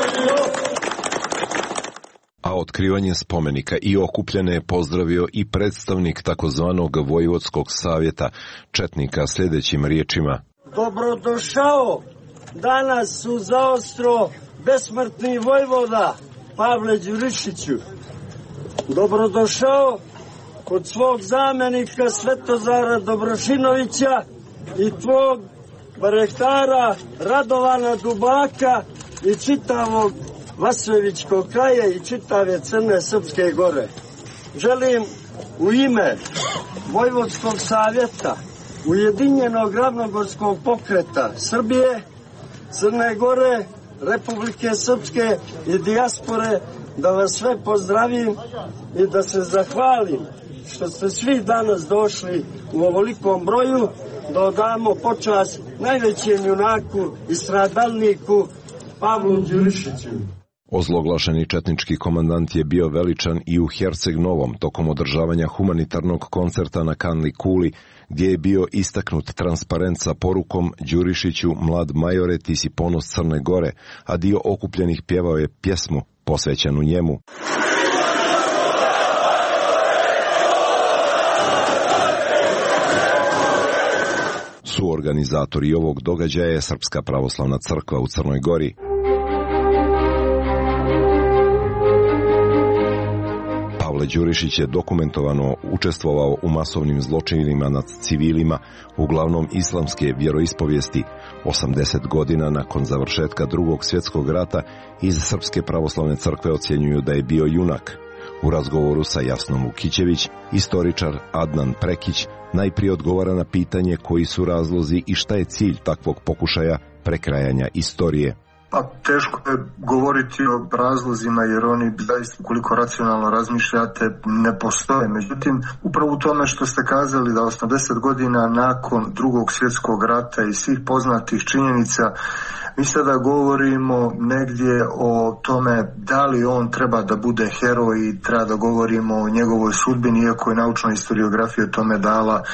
A otkrivanje spomenika i okupljene je pozdravio i predstavnik takozvanog Vojvodskog savjeta četnika sljedećim riječima. Dobrodošao danas u Zaostro besmrtni vojvoda Pavle Đurišiću. Dobrodošao kod svog zamjenika Svetozara Dobrošinovića i tvog barehtara Radovana Dubaka i čitavog Vasojevičkog kraja i čitave Crne Srpske gore. Želim u ime Vojvodskog savjeta, Ujedinjenog ravnogorskog pokreta Srbije, Crne Gore, Republike Srpske i dijaspore da vas sve pozdravim i da se zahvalim što ste svi danas došli u ovolikom broju da odamo počast najvećem junaku i stradalniku Pavlu Đurišiću. Ozloglašeni četnički komandant je bio veličan i u Herceg Novom tokom održavanja humanitarnog koncerta na Kanli Kuli, gdje je bio istaknut transparent sa porukom Đurišiću, mlad majore, ti si ponos Crne Gore, a dio okupljenih pjevao je pjesmu posvećenu njemu. Suorganizatori ovog događaja je Srpska pravoslavna crkva u Crnoj Gori. Pavle Đurišić je dokumentovano učestvovao u masovnim zločinima nad civilima, uglavnom islamske vjeroispovijesti. 80 godina nakon završetka Drugog svjetskog rata iz Srpske pravoslavne crkve ocjenjuju da je bio junak. U razgovoru sa Jasnom Vukićević, istoričar Adnan Prekić najprije odgovara na pitanje koji su razlozi i šta je cilj takvog pokušaja prekrajanja istorije. Pa teško je govoriti o razlozima jer oni zaista koliko racionalno razmišljate ne postoje. Međutim, upravo u tome što ste kazali da 80 godina nakon Drugog svjetskog rata i svih poznatih činjenica mi sada govorimo negdje o tome da li on treba da bude heroj i treba da govorimo o njegovoj sudbini, iako je naučna historiografija tome dala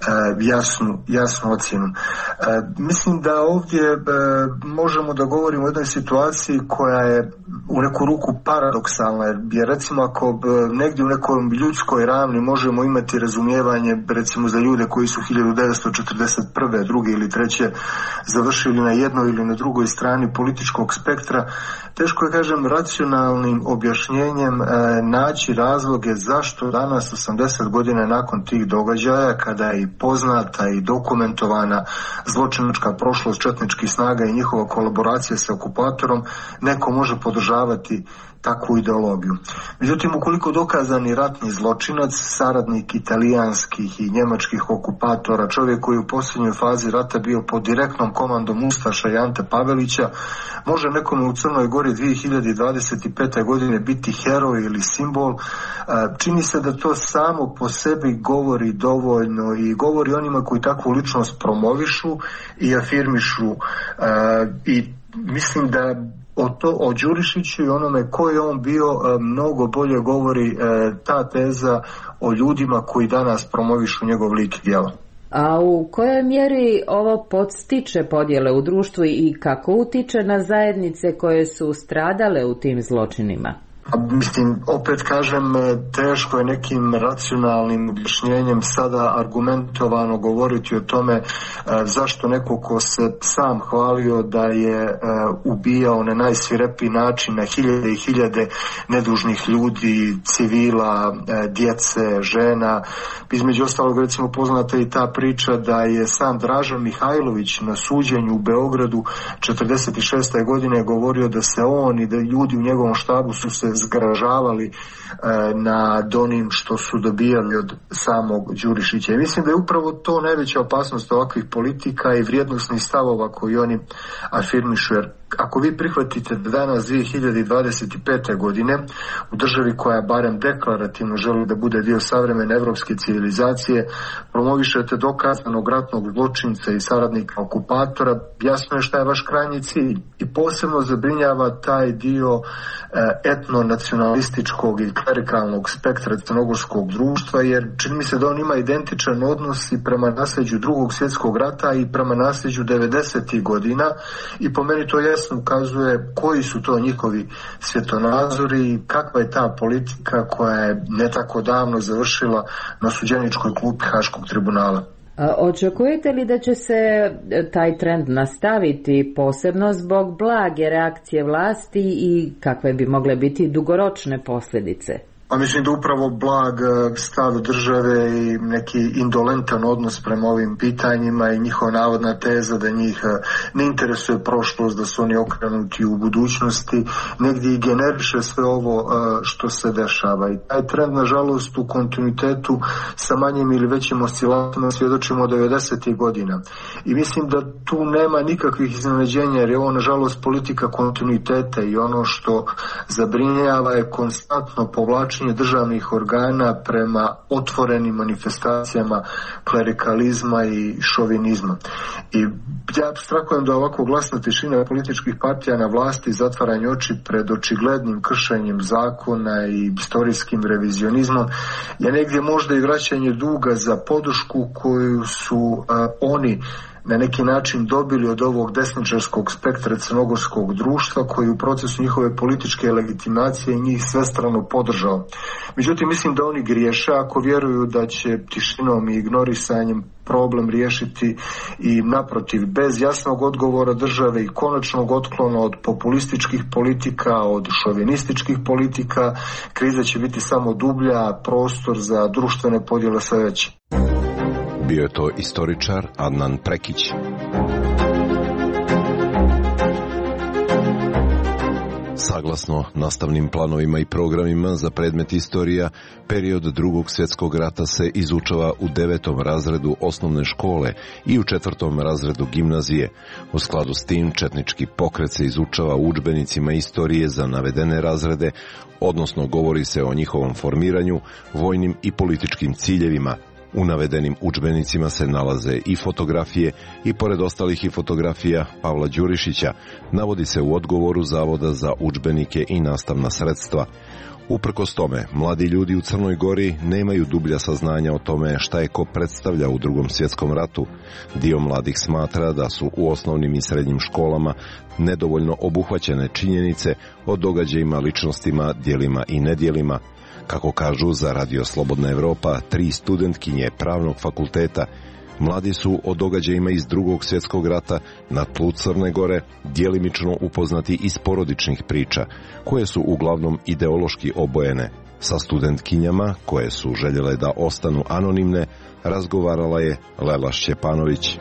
jasnu ocjenu. Mislim da ovdje možemo da govorimo o jednoj situaciji koja je u neku ruku paradoksalna, jer recimo ako negdje u nekoj ljudskoj ravni možemo imati razumijevanje recimo za ljude koji su 1941. druge ili treće završili na jednoj ili na drugoj strani političkog spektra, teško je, kažem, racionalnim objašnjenjem naći razloge zašto danas 80 godina nakon tih događaja, kada je i poznata i dokumentovana zločinačka prošlost četničkih snaga i njihova kolaboracija sa okupatorom, neko može podržavati takvu ideologiju. Međutim, ukoliko dokazani ratni zločinac, saradnik italijanskih i njemačkih okupatora, čovjek koji u posljednjoj fazi rata bio pod direktnom komandom ustaša i Ante Pavelića, može nekome u Crnoj Gori 2025. godine biti heroj ili simbol, čini se da to samo po sebi govori dovoljno i govori onima koji takvu ličnost promovišu i afirmišu i mislim da o Đurišiću i onome ko je on bio mnogo bolje govori ta teza o ljudima koji danas promovišu njegov lik i djelo. A u kojoj mjeri ovo podstiče podjele u društvu i kako utiče na zajednice koje su stradale u tim zločinima? Mislim, opet kažem, teško je nekim racionalnim objašnjenjem sada argumentovano govoriti o tome zašto neko ko se sam hvalio da je ubijao na najsvirepiji način na hiljade i hiljade nedužnih ljudi, civila, djece, žena. Između ostalog, recimo, poznata je i ta priča da je sam Dražan Mihajlović na suđenju u Beogradu 46. godine govorio da se on i da ljudi u njegovom štabu su se zgražavali nad onim što su dobijali od samog Đurišića. I mislim da je upravo to najveća opasnost ovakvih politika i vrijednosnih stavova koji oni afirmišu. Jer ako vi prihvatite da danas 2025. godine u državi koja barem deklarativno želi da bude dio savremene evropske civilizacije promovišete dokazanog ratnog zločinca i saradnika okupatora, jasno je šta je vaš krajnji cilj. I posebno zabrinjava taj dio etnonacionalističkog i klerikalnog spektra crnogorskog društva, jer čini mi se da on ima identičan odnos i prema nasljeđu Drugog svjetskog rata i prema nasljeđu 90. godina i po meni to jasno ukazuje koji su to njihovi svjetonazori i kakva je ta politika koja je ne tako davno završila na suđeničkoj klupi Haškog tribunala. Očekujete li da će se taj trend nastaviti, posebno zbog blage reakcije vlasti i kakve bi mogle biti dugoročne posljedice? Pa mislim da upravo blag stav države i neki indolentan odnos prema ovim pitanjima i njihova navodna teza da njih ne interesuje prošlost, da su oni okrenuti u budućnosti, negdje i generiše sve ovo što se dešava. I taj trend, nažalost, u kontinuitetu sa manjim ili većim oscilacijama svjedočimo od 90. godina. I mislim da tu nema nikakvih iznenađenja, jer je ovo, nažalost, politika kontinuiteta i ono što zabrinjava je konstantno povlačenje odnošenje državnih organa prema otvorenim manifestacijama klerikalizma i šovinizma. I ja apstrahujem da ovako glasna tišina političkih partija na vlasti, zatvaranje oči pred očiglednim kršenjem zakona i istorijskim revizionizmom je negdje možda i vraćanje duga za podršku koju su oni na neki način dobili od ovog desničarskog spektra crnogorskog društva koji u procesu njihove političke legitimacije njih svestrano podržao. Međutim, mislim da oni griješe ako vjeruju da će tišinom i ignorisanjem problem riješiti i naprotiv, bez jasnog odgovora države i konačnog otklona od populističkih politika, od šovinističkih politika, kriza će biti samo dublja, prostor za društvene podjele sve veće. Bio je to istoričar Adnan Prekić. Saglasno nastavnim planovima i programima za predmet istorija, period Drugog svjetskog rata se izučava u 9. razredu osnovne škole i u 4. razredu gimnazije. U skladu s tim, četnički pokret se izučava u udžbenicima istorije za navedene razrede, odnosno govori se o njihovom formiranju, vojnim i političkim ciljevima. U navedenim udžbenicima se nalaze i fotografije i pored ostalih i fotografija Pavla Đurišića, navodi se u odgovoru Zavoda za udžbenike i nastavna sredstva. Uprkos tome, mladi ljudi u Crnoj Gori nemaju dublja saznanja o tome šta je ko predstavlja u Drugom svjetskom ratu. Dio mladih smatra da su u osnovnim i srednjim školama nedovoljno obuhvaćene činjenice o događajima, ličnostima, djelima i nedjelima. Kako kažu za Radio Slobodna Evropa, 3 studentkinje Pravnog fakulteta, mladi su o događajima iz Drugog svjetskog rata na tlu Crne Gore djelimično upoznati iz porodičnih priča, koje su uglavnom ideološki obojene. Sa studentkinjama, koje su željele da ostanu anonimne, razgovarala je Lela Šćepanović.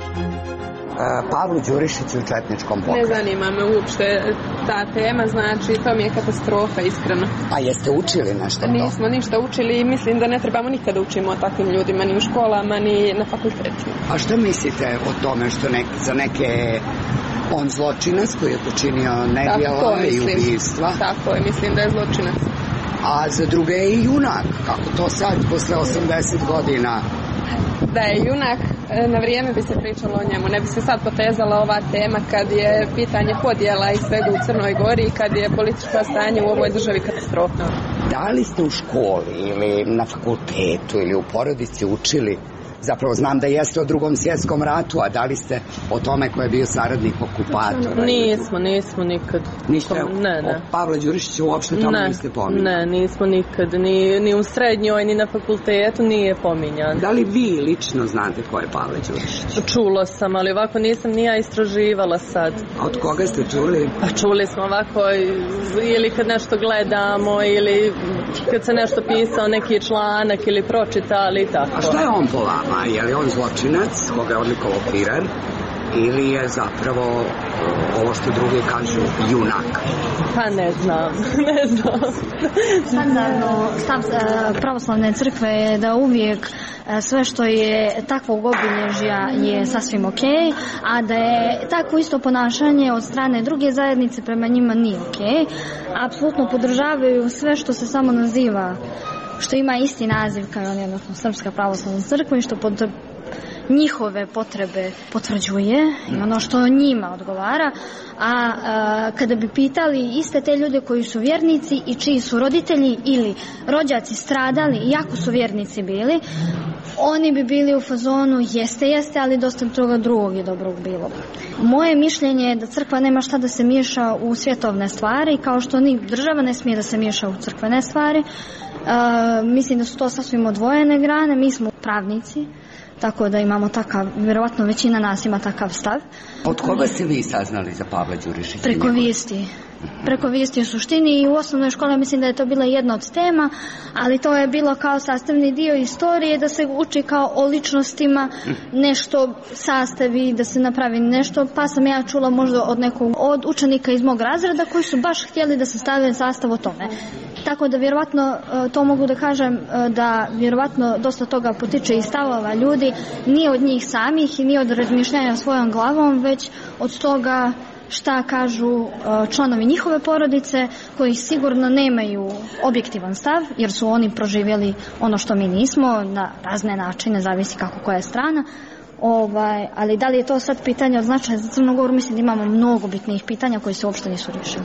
Pavlu Đurišiću u četničkom pokretu. Ne zanima me uopšte ta tema, znači to mi je katastrofa, iskreno. A jeste učili nešto to? Nismo ništa učili i mislim da ne trebamo nikada učimo o takvim ljudima, ni u školama, ni na fakultetima. A što mislite o tome što za neke on zločinac koji je počinio nedjela i ubistva? Tako je, mislim da je zločinac. A za druge je i junak, kako to sad posle 80 godina? Da je junak, na vrijeme bi se pričalo o njemu. Ne bi se sad potezala ova tema kad je pitanje podjela i svega u Crnoj Gori i kad je političko stanje u ovoj državi katastrofno. Da li ste u školi ili na fakultetu ili u porodici učili? Zapravo znam da jeste o Drugom svjetskom ratu, a da li ste o tome ko je bio saradnik okupatora? Nismo nikad. Ništa ne. O Pavle Đurišiću uopšte tamo niste pominjali? Ne, nismo nikad. Ni u srednjoj, ni na fakultetu nije pominjan. Da li vi lično znate ko je Pavle Đurišić? Čulo sam, ali ovako nisam ni ja istraživala sad. A od koga ste čuli? Pa čuli smo ovako ili kad nešto gledamo ili kad se nešto pisao neki članak ili pročitali i tako. A šta je on po vama? Je li on zločinac, koga je odlikovao Firer, ili je zapravo ovo što drugi kažu junak? Pa ne znam. Standardno stav pravoslavne crkve je da uvijek sve što je takvog obilježja je sasvim ok, a da je takvo isto ponašanje od strane druge zajednice prema njima nije ok. Apsolutno podržavaju sve što se samo naziva, što ima isti naziv kao on, odnosno Srpska pravoslavna crkva, i što pod njihove potrebe potvrđuje i ono što njima odgovara. A kada bi pitali iste te ljude koji su vjernici i čiji su roditelji ili rođaci stradali, iako su vjernici bili, oni bi bili u fazonu jeste, ali dosta toga drugog je dobrog bilo. Moje mišljenje je da crkva nema šta da se miješa u svjetovne stvari, kao što ni država ne smije da se miješa u crkvene stvari. Mislim da su to sasvim odvojene grane. Mi smo pravnici, tako da imamo takav, vjerovatno većina nas ima takav stav. Od koga ste vi saznali za Pavla Đurišića? Preko vijesti u suštini, i u osnovnoj školi mislim da je to bila jedna od tema, ali to je bilo kao sastavni dio istorije, da se uči kao o ličnostima, nešto sastavi, da se napravi nešto, pa sam ja čula možda od učenika iz mog razreda koji su baš htjeli da se stave sastav o tome. Tako da vjerovatno to mogu da kažem da vjerovatno dosta toga potiče iz stavova ljudi, nije od njih samih i nije od razmišljanja svojom glavom, već od toga šta kažu članovi njihove porodice koji sigurno nemaju objektivan stav jer su oni proživjeli ono što mi nismo na razne načine, zavisi kako koja je strana. Ali da li je to sad pitanje od značaja za Crnu Goru? Mislim da imamo mnogo bitnijih pitanja koji se uopšte nisu riješili.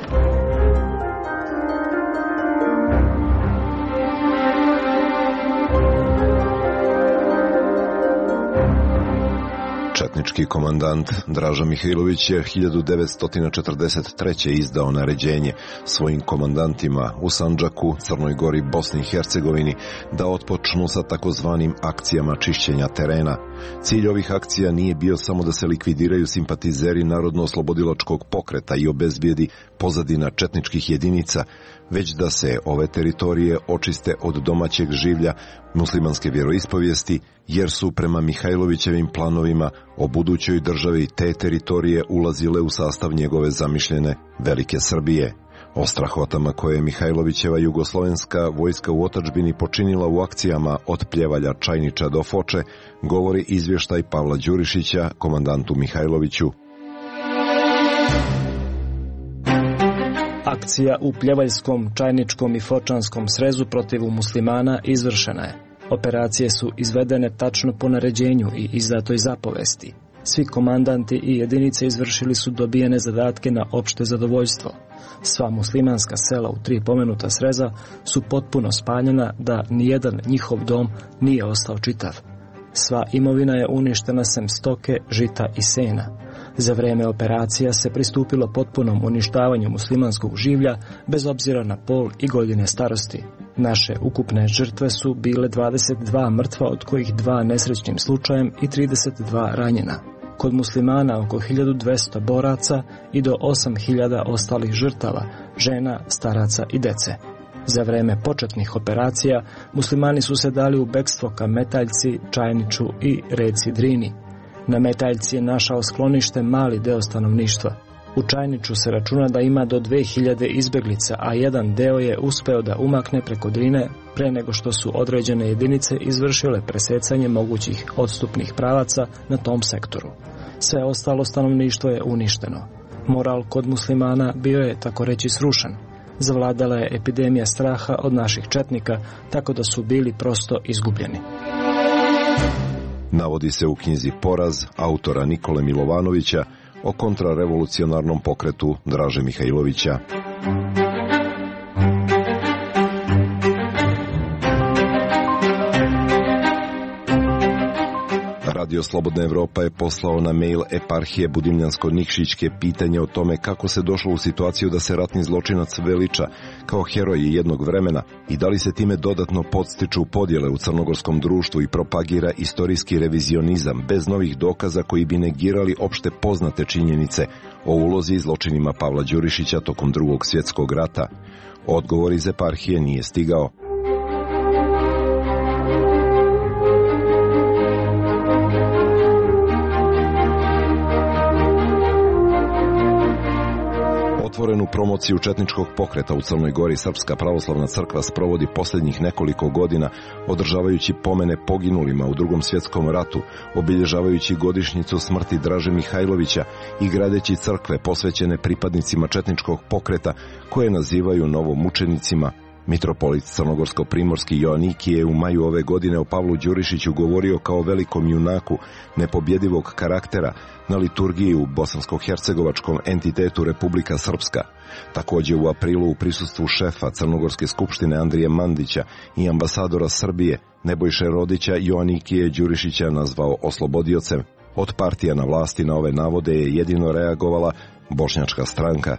Četnički komandant Draža Mihajlović je 1943. izdao naređenje svojim komandantima u Sandžaku, Crnoj Gori, Bosni i Hercegovini da otpočnu sa takozvanim akcijama čišćenja terena. Cilj ovih akcija nije bio samo da se likvidiraju simpatizeri Narodno-oslobodilačkog pokreta i obezbijedi pozadina četničkih jedinica, već da se ove teritorije očiste od domaćeg življa muslimanske vjeroispovijesti, jer su prema Mihajlovićevim planovima o budućoj državi te teritorije ulazile u sastav njegove zamišljene Velike Srbije. O strahotama koje je Mihajlovićeva jugoslovenska vojska u otadžbini počinila u akcijama od Pljevalja, Čajniča do Foče govori izvještaj Pavla Đurišića, komandantu Mihajloviću. Akcija u Pljevaljskom, Čajničkom i Fočanskom srezu protiv muslimana izvršena je. Operacije su izvedene tačno po naređenju i izdatoj zapovesti. Svi komandanti i jedinice izvršili su dobijene zadatke na opšte zadovoljstvo. Sva muslimanska sela u 3 pomenuta sreza su potpuno spaljena da nijedan njihov dom nije ostao čitav. Sva imovina je uništena sem stoke, žita i sena. Za vrijeme operacija se pristupilo potpunom uništavanju muslimanskog življa bez obzira na pol i godine starosti. Naše ukupne žrtve su bile 22 mrtva, od kojih 2 nesrećnim slučajem i 32 ranjena. Kod muslimana oko 1200 boraca i do 8000 ostalih žrtava, žena, staraca i dece. Za vrijeme početnih operacija muslimani su se dali u bekstvo ka Metaljci, Čajniču i reci Drini. Na Metaljci je našao sklonište mali deo stanovništva. U Čajniču se računa da ima do 2000 izbeglica, a jedan deo je uspeo da umakne preko Drine pre nego što su određene jedinice izvršile presecanje mogućih odstupnih pravaca na tom sektoru. Sve ostalo stanovništvo je uništeno. Moral kod muslimana bio je, tako reći, srušen. Zavladala je epidemija straha od naših četnika, tako da su bili prosto izgubljeni. Navodi se u knjizi Poraz autora Nikole Milovanovića o kontrarevolucionarnom pokretu Draže Mihajlovića. Radio Slobodna Evropa je poslao na mail eparhije Budimljansko-Nikšićke pitanje o tome kako se došlo u situaciju da se ratni zločinac veliča kao heroj jednog vremena i da li se time dodatno podstiču podjele u crnogorskom društvu i propagira istorijski revizionizam bez novih dokaza koji bi negirali opšte poznate činjenice o ulozi i zločinima Pavla Đurišića tokom Drugog svjetskog rata. Odgovor iz eparhije nije stigao. Otvorenu promociju četničkog pokreta u Crnoj Gori Srpska pravoslavna crkva sprovodi posljednjih nekoliko godina, održavajući pomene poginulima u Drugom svjetskom ratu, obilježavajući godišnjicu smrti Draže Mihajlovića i gradeći crkve posvećene pripadnicima četničkog pokreta, koje nazivaju novomučenicima. Mitropolit crnogorsko-primorski Joanikije je u maju ove godine o Pavlu Đurišiću govorio kao velikom junaku nepobjedivog karaktera na liturgiji u bosansko-hercegovačkom entitetu Republika Srpska. Također u aprilu u prisustvu šefa Crnogorske skupštine Andrije Mandića i ambasadora Srbije Nebojše Rodića, Joanikije Đurišića nazvao oslobodiocem. Od partija na vlasti na ove navode je jedino reagovala Bošnjačka stranka.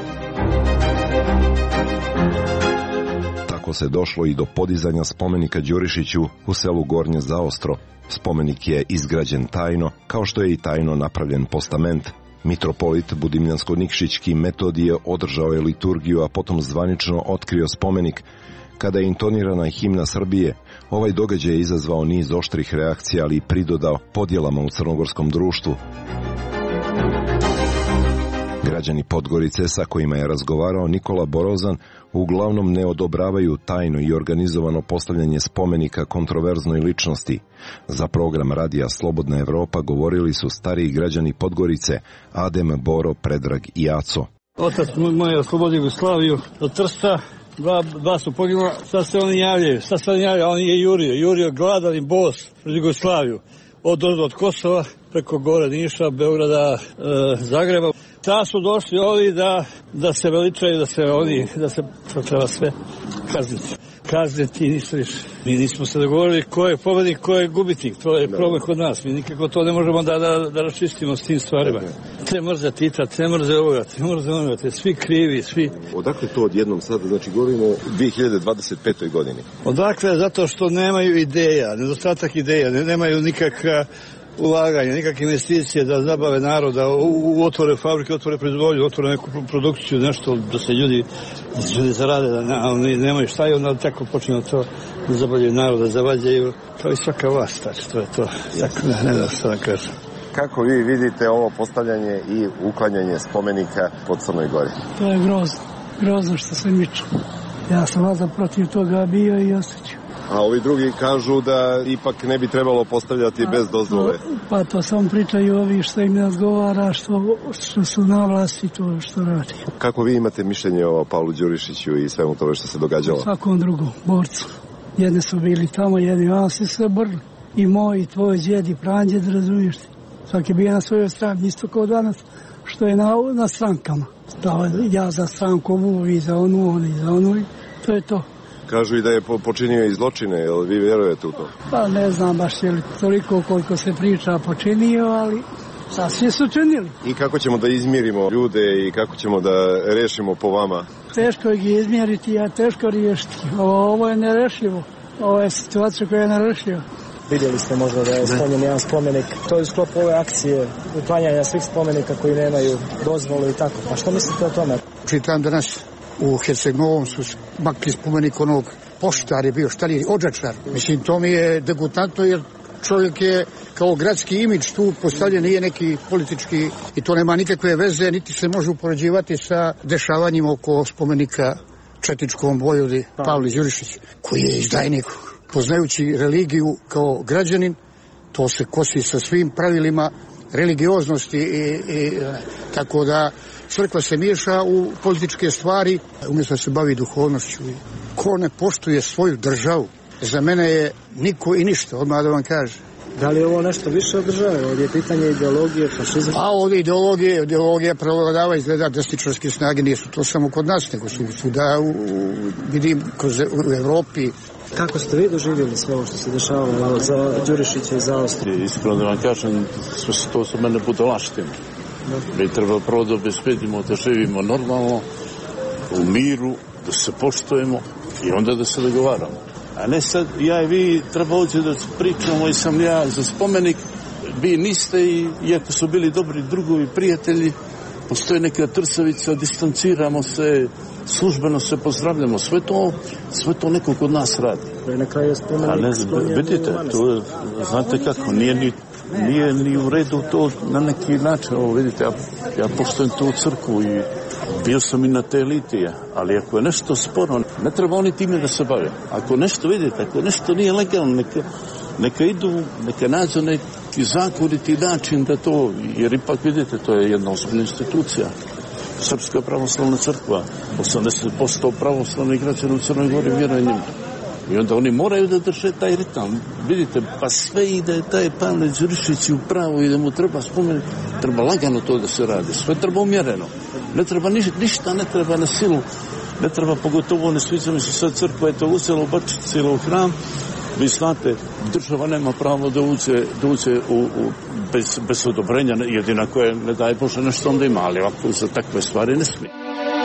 Tako se došlo i do podizanja spomenika Đurišiću u selu Gornje Zaostro. Spomenik je izgrađen tajno, kao što je i tajno napravljen postament. Mitropolit Budimljansko-Nikšićki Metodije održao je liturgiju, a potom zvanično otkrio spomenik. Kada je intonirana himna Srbije, ovaj događaj je izazvao niz oštrih reakcija, ali i pridodao podjelama u crnogorskom društvu. Građani Podgorice sa kojima je razgovarao Nikola Borozan uglavnom ne odobravaju tajno i organizovano postavljanje spomenika kontroverznoj ličnosti. Za program radija Slobodna Evropa govorili su stariji građani Podgorice Adem, Boro, Predrag i Aco. Otac moj je oslobodio Jugoslaviju od Trsta, dva su poginula, sad se oni javljaju, on je jurio gladan i bos pred Jugoslaviju, od Kosova preko gore Niša, Beograda, Zagreba. Sad su došli ovi da se veličaju, da se treba sve kazniti i ništa više. Mi nismo se dogovorili ko je pobednik, ko je gubitnik, to je problem kod nas. Mi nikako to ne možemo da raščistimo s tim stvarima. Te mrze Tita, te mrze ovoga, te mrze onoga, te svi krivi, svi. Odakle to odjednom sada, znači govorimo o 2025. godini? Odakle, zato što nemaju ideja, nedostatak ideja, nemaju nikakva ulaganja, nikakve investicije da zabave naroda, otvore fabrike, otvore proizvodnju, otvore neku produkciju, nešto da se ljudi zarade, a oni nemaju šta i onda tako počinju to da zabavljaju naroda, zavađaju, kao i svaka vlast, to je to. Tako, ne znam što da kažem. Kako vi vidite ovo postavljanje i uklanjanje spomenika po Crnoj Gori? To je grozno što se miče. Ja sam vada protiv toga bio i osjećao. A ovi drugi kažu da ipak ne bi trebalo postavljati bez dozvole. Pa to samo pričaju ovi što im ne odgovara, što su na vlasti, to što radi. Kako vi imate mišljenje o Pavlu Đurišiću i svemu tome što se događalo? Svakom drugom borcu. Jedni su bili tamo, jedni a se sve brli. I moj, i tvoj djed, i pranđed, razumiješ ti. Svaki bio na svojoj strani, isto kao danas, što je na strankama. Ja za stranku, vi za onu, oni za onu, to je to. Kažu i da je počinio i zločine, jel vi vjerujete u to? Pa ne znam baš je li toliko koliko se priča počinio, ali sasvim su činili. I kako ćemo da izmirimo ljude i kako ćemo da rešimo po vama? Teško je izmjeriti, a teško riješiti. Ovo je nerešivo. Ovo je situacija koja je nerešiva. Vidjeli ste možda da je sklonjen jedan spomenik. To je u sklopu ove akcije uklanjanja svih spomenika koji nemaju dozvolu i tako. Pa što mislite o tome? Čitam danas u Herceg-Novom su baki spomenik onog poštar je bio, štalir, odžačar. Mislim, to mi je degutantno jer čovjek je kao gradski imidž tu postavljen, nije neki politički i to nema nikakve veze, niti se može upoređivati sa dešavanjima oko spomenika četničkom vojvodi Pavli Đurišić, koji je izdajnik. Poznajući religiju kao građanin, to se kosi sa svim pravilima religioznosti i tako da crkva se miješa u političke stvari, umjesto da se bavi duhovnošću. Ko ne poštuje svoju državu, za mene je niko i ništa, odmah da vam kaže. Da li je ovo nešto više od države? Ovdje je pitanje ideologije, fašizma? A ovdje ideologija prevladava izgleda desničarske snage, nisu to samo kod nas, nego su svuda, vidim, u Evropi. Kako ste vi doživjeli sve ovo što se dešavalo za Đurišića i za Austriju? Iskreno da vam kažem, to su mene budalaštine. Mi treba prvo da obezbedimo da živimo normalno, u miru, da se poštujemo i onda da se dogovaramo. A ne sad, ja i vi treba ovdje da pričamo i sam ja za spomenik, vi niste i iako su bili dobri drugovi, prijatelji, postoji neka trsavica, distanciramo se, službeno se pozdravljamo, sve to neko kod nas radi. Na kraju spomenik sklonjen. Vidite, to je, znate kako, nije ni u redu to na neki način, ovo vidite, ja poštujem to u crkvu i bio sam i na te litije, ali ako je nešto sporo, ne treba oni time da se bave. Ako nešto vidite, ako nešto nije legalno, neka idu, neka nađu neki zakoniti način da to, jer ipak vidite, to je jedna ozbiljna institucija. Srpska pravoslavna crkva, 80% pravoslavnih građana u Crnoj Gori vjeruje njima. I onda oni moraju da drže taj ritam. Vidite, pa sve i da je taj Pavle Đurišić u pravu i da mu treba spomenuti, treba lagano to da se radi. Sve treba umjereno. Ne treba ništa, ne treba na silu. Ne treba, pogotovo ne sviđa mi se sad crkva je to uzela, bačila u hram. Vi znate, država nema pravo da uđe bez odobrenja, jedina koje ne daje Bože nešto onda ima, ali ovako za takve stvari ne smije.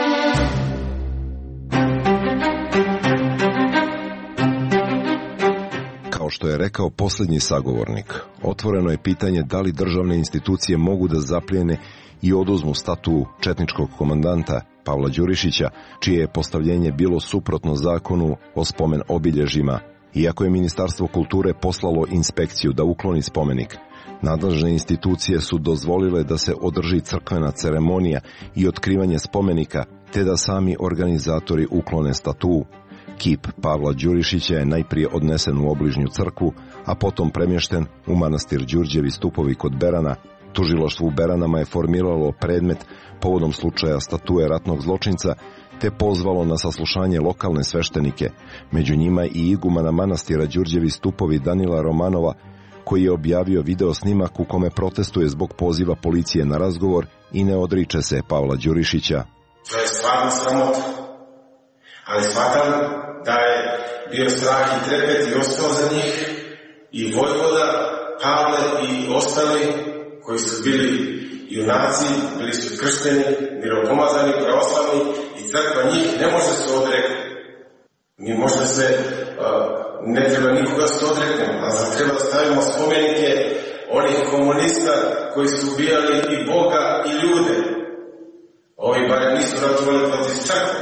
Kao što je rekao posljednji sagovornik, otvoreno je pitanje da li državne institucije mogu da zaplijene i oduzmu statu četničkog komandanta Pavla Đurišića, čije je postavljenje bilo suprotno zakonu o spomen obilježjima. Iako je Ministarstvo kulture poslalo inspekciju da ukloni spomenik, Nadležne institucije su dozvolile da se održi crkvena ceremonija i otkrivanje spomenika, te da sami organizatori uklone statu. Kip Pavla Đurišića je najprije odnesen u obližnju crkvu, a potom premješten u manastir Đurđevi stupovi kod Berana. Tužilaštvo u Beranama je formiralo predmet povodom slučaja statue ratnog zločinca, te pozvalo na saslušanje lokalne sveštenike, među njima i igumana manastira Đurđevi stupovi Danila Romanova, koji je objavio video snimak u kome protestuje zbog poziva policije na razgovor i ne odriče se Pavla Đurišića. To je stvarno sramota, ali shvatam da je bio strah i trepet i ostao za njih i vojvoda, Pavle i ostali koji su bili junaci, bili su kršteni, miropomazani, pravoslavni i crkva njih ne može se odreknuti. Mi možda se, ne treba nikoga se odreknemo, a sad treba da stavimo spomenike onih komunista koji su ubijali i Boga i ljude. Ovi barem nisu ratovali protiv crkve.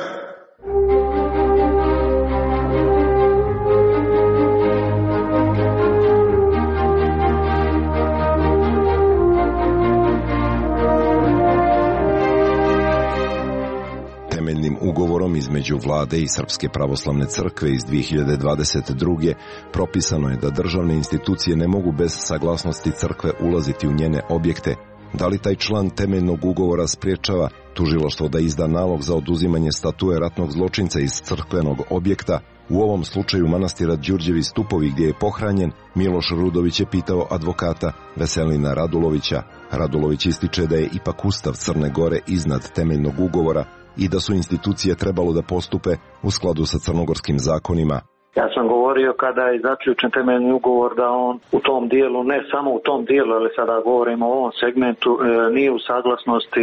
Ugovorom između vlade i Srpske pravoslavne crkve iz 2022. propisano je da državne institucije ne mogu bez saglasnosti crkve ulaziti u njene objekte. Da li taj član temeljnog ugovora spriječava tužilaštvo da izda nalog za oduzimanje statue ratnog zločinca iz crkvenog objekta? U ovom slučaju manastira Đurđevi stupovi gdje je pohranjen, Miloš Rudović je pitao advokata Veselina Radulovića. Radulović ističe da je ipak Ustav Crne Gore iznad temeljnog ugovora i da su institucije trebalo da postupe u skladu sa crnogorskim zakonima. Ja sam govorio kada je zaključen temeljni ugovor da on u tom dijelu, ne samo u tom dijelu, ali sada govorimo o ovom segmentu, nije u saglasnosti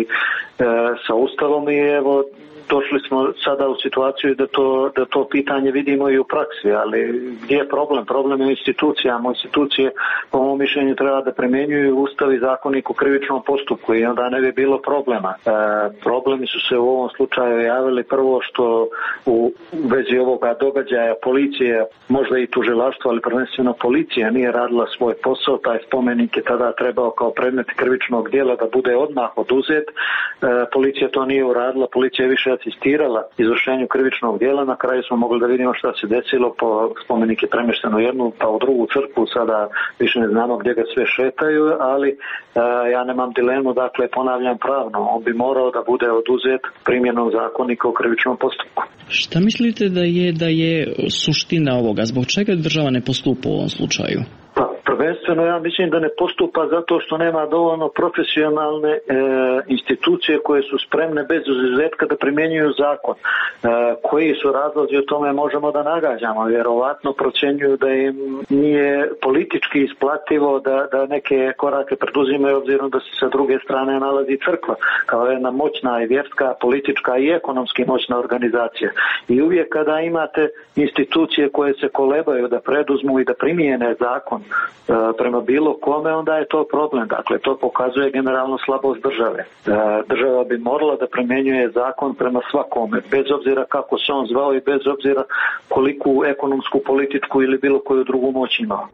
sa Ustavom i evo došli smo sada u situaciju da to pitanje vidimo i u praksi, ali gdje je problem? Problem je u institucijama. Institucije, po mom mišljenju, treba da primjenjuju Ustav i zakonik o krivičnom postupku i onda ne bi bilo problema. Problemi su se u ovom slučaju javili prvo što u vezi ovoga događaja policije, možda i tužilaštvo, ali prvenstveno policija nije radila svoj posao. Taj spomenik je tada trebao kao predmet krivičnog djela da bude odmah oduzet. Policija to nije uradila, policija je više asistirala izvršenju krivičnog djela. Na kraju smo mogli da vidimo šta se desilo, spomenik je premješten u jednu pa u drugu crkvu, sada više ne znamo gdje ga sve šetaju, ali ja nemam dilemu, dakle ponavljam pravno, on bi morao da bude oduzet primjenom zakonika o krivičnom postupku. Šta mislite da je suština ovoga? Zbog čega država ne postupa u ovom slučaju? Pa, prvenstveno ja mislim da ne postupa zato što nema dovoljno profesionalne institucije koje su spremne bez izuzetka da primjenjuju zakon. Koji su razlozi o tome možemo da nagađamo. Vjerovatno procjenjuju da im nije politički isplativo da neke korake preduzimaju obzirom da se sa druge strane nalazi crkva kao jedna moćna i vjerska, politička i ekonomski moćna organizacija. I uvijek kada imate institucije koje se kolebaju da preduzmu i da primijene zakon prema bilo kome, onda je to problem. Dakle, to pokazuje generalno slabost države. Država bi morala da primjenjuje zakon prema svakome, bez obzira kako se on zvao i bez obzira koliku ekonomsku, političku ili bilo koju drugu moć imao.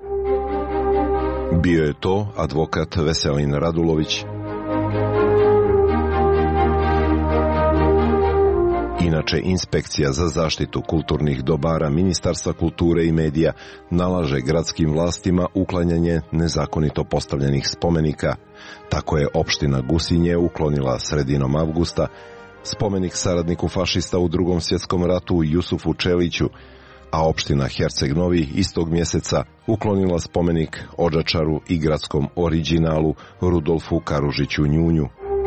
Bio je to advokat Veselin Radulović. Inače, Inspekcija za zaštitu kulturnih dobara Ministarstva kulture i medija nalaže gradskim vlastima uklanjanje nezakonito postavljenih spomenika. Tako je opština Gusinje uklonila sredinom avgusta spomenik saradniku fašista u Drugom svjetskom ratu Jusufu Čeliću, a opština Herceg Novi istog mjeseca uklonila spomenik Odžačaru i gradskom originalu Rudolfu Karužiću Njunju.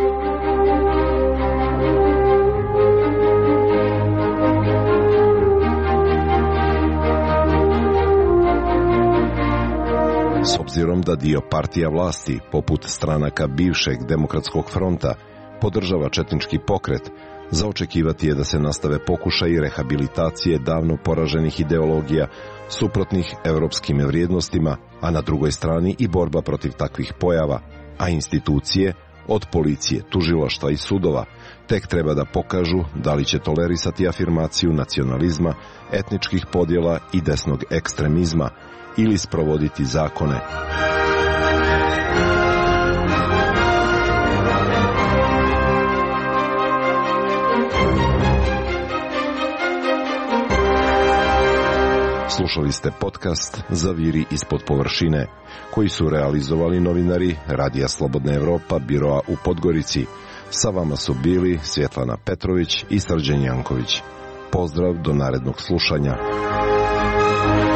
S obzirom da dio partija vlasti, poput stranaka bivšeg Demokratskog fronta, podržava četnički pokret, za očekivati je da se nastave pokušaji rehabilitacije davno poraženih ideologija suprotnih evropskim vrijednostima, a na drugoj strani i borba protiv takvih pojava, a institucije, od policije, tužilaštva i sudova, tek treba da pokažu da li će tolerisati afirmaciju nacionalizma, etničkih podjela i desnog ekstremizma, ili sprovoditi zakone. Slušali ste podcast Zaviri ispod površine, koji su realizovali novinari Radija Slobodna Evropa, biroa u Podgorici. Sa vama su bili Svjetlana Petrović i Srđan Janković. Pozdrav do narednog slušanja.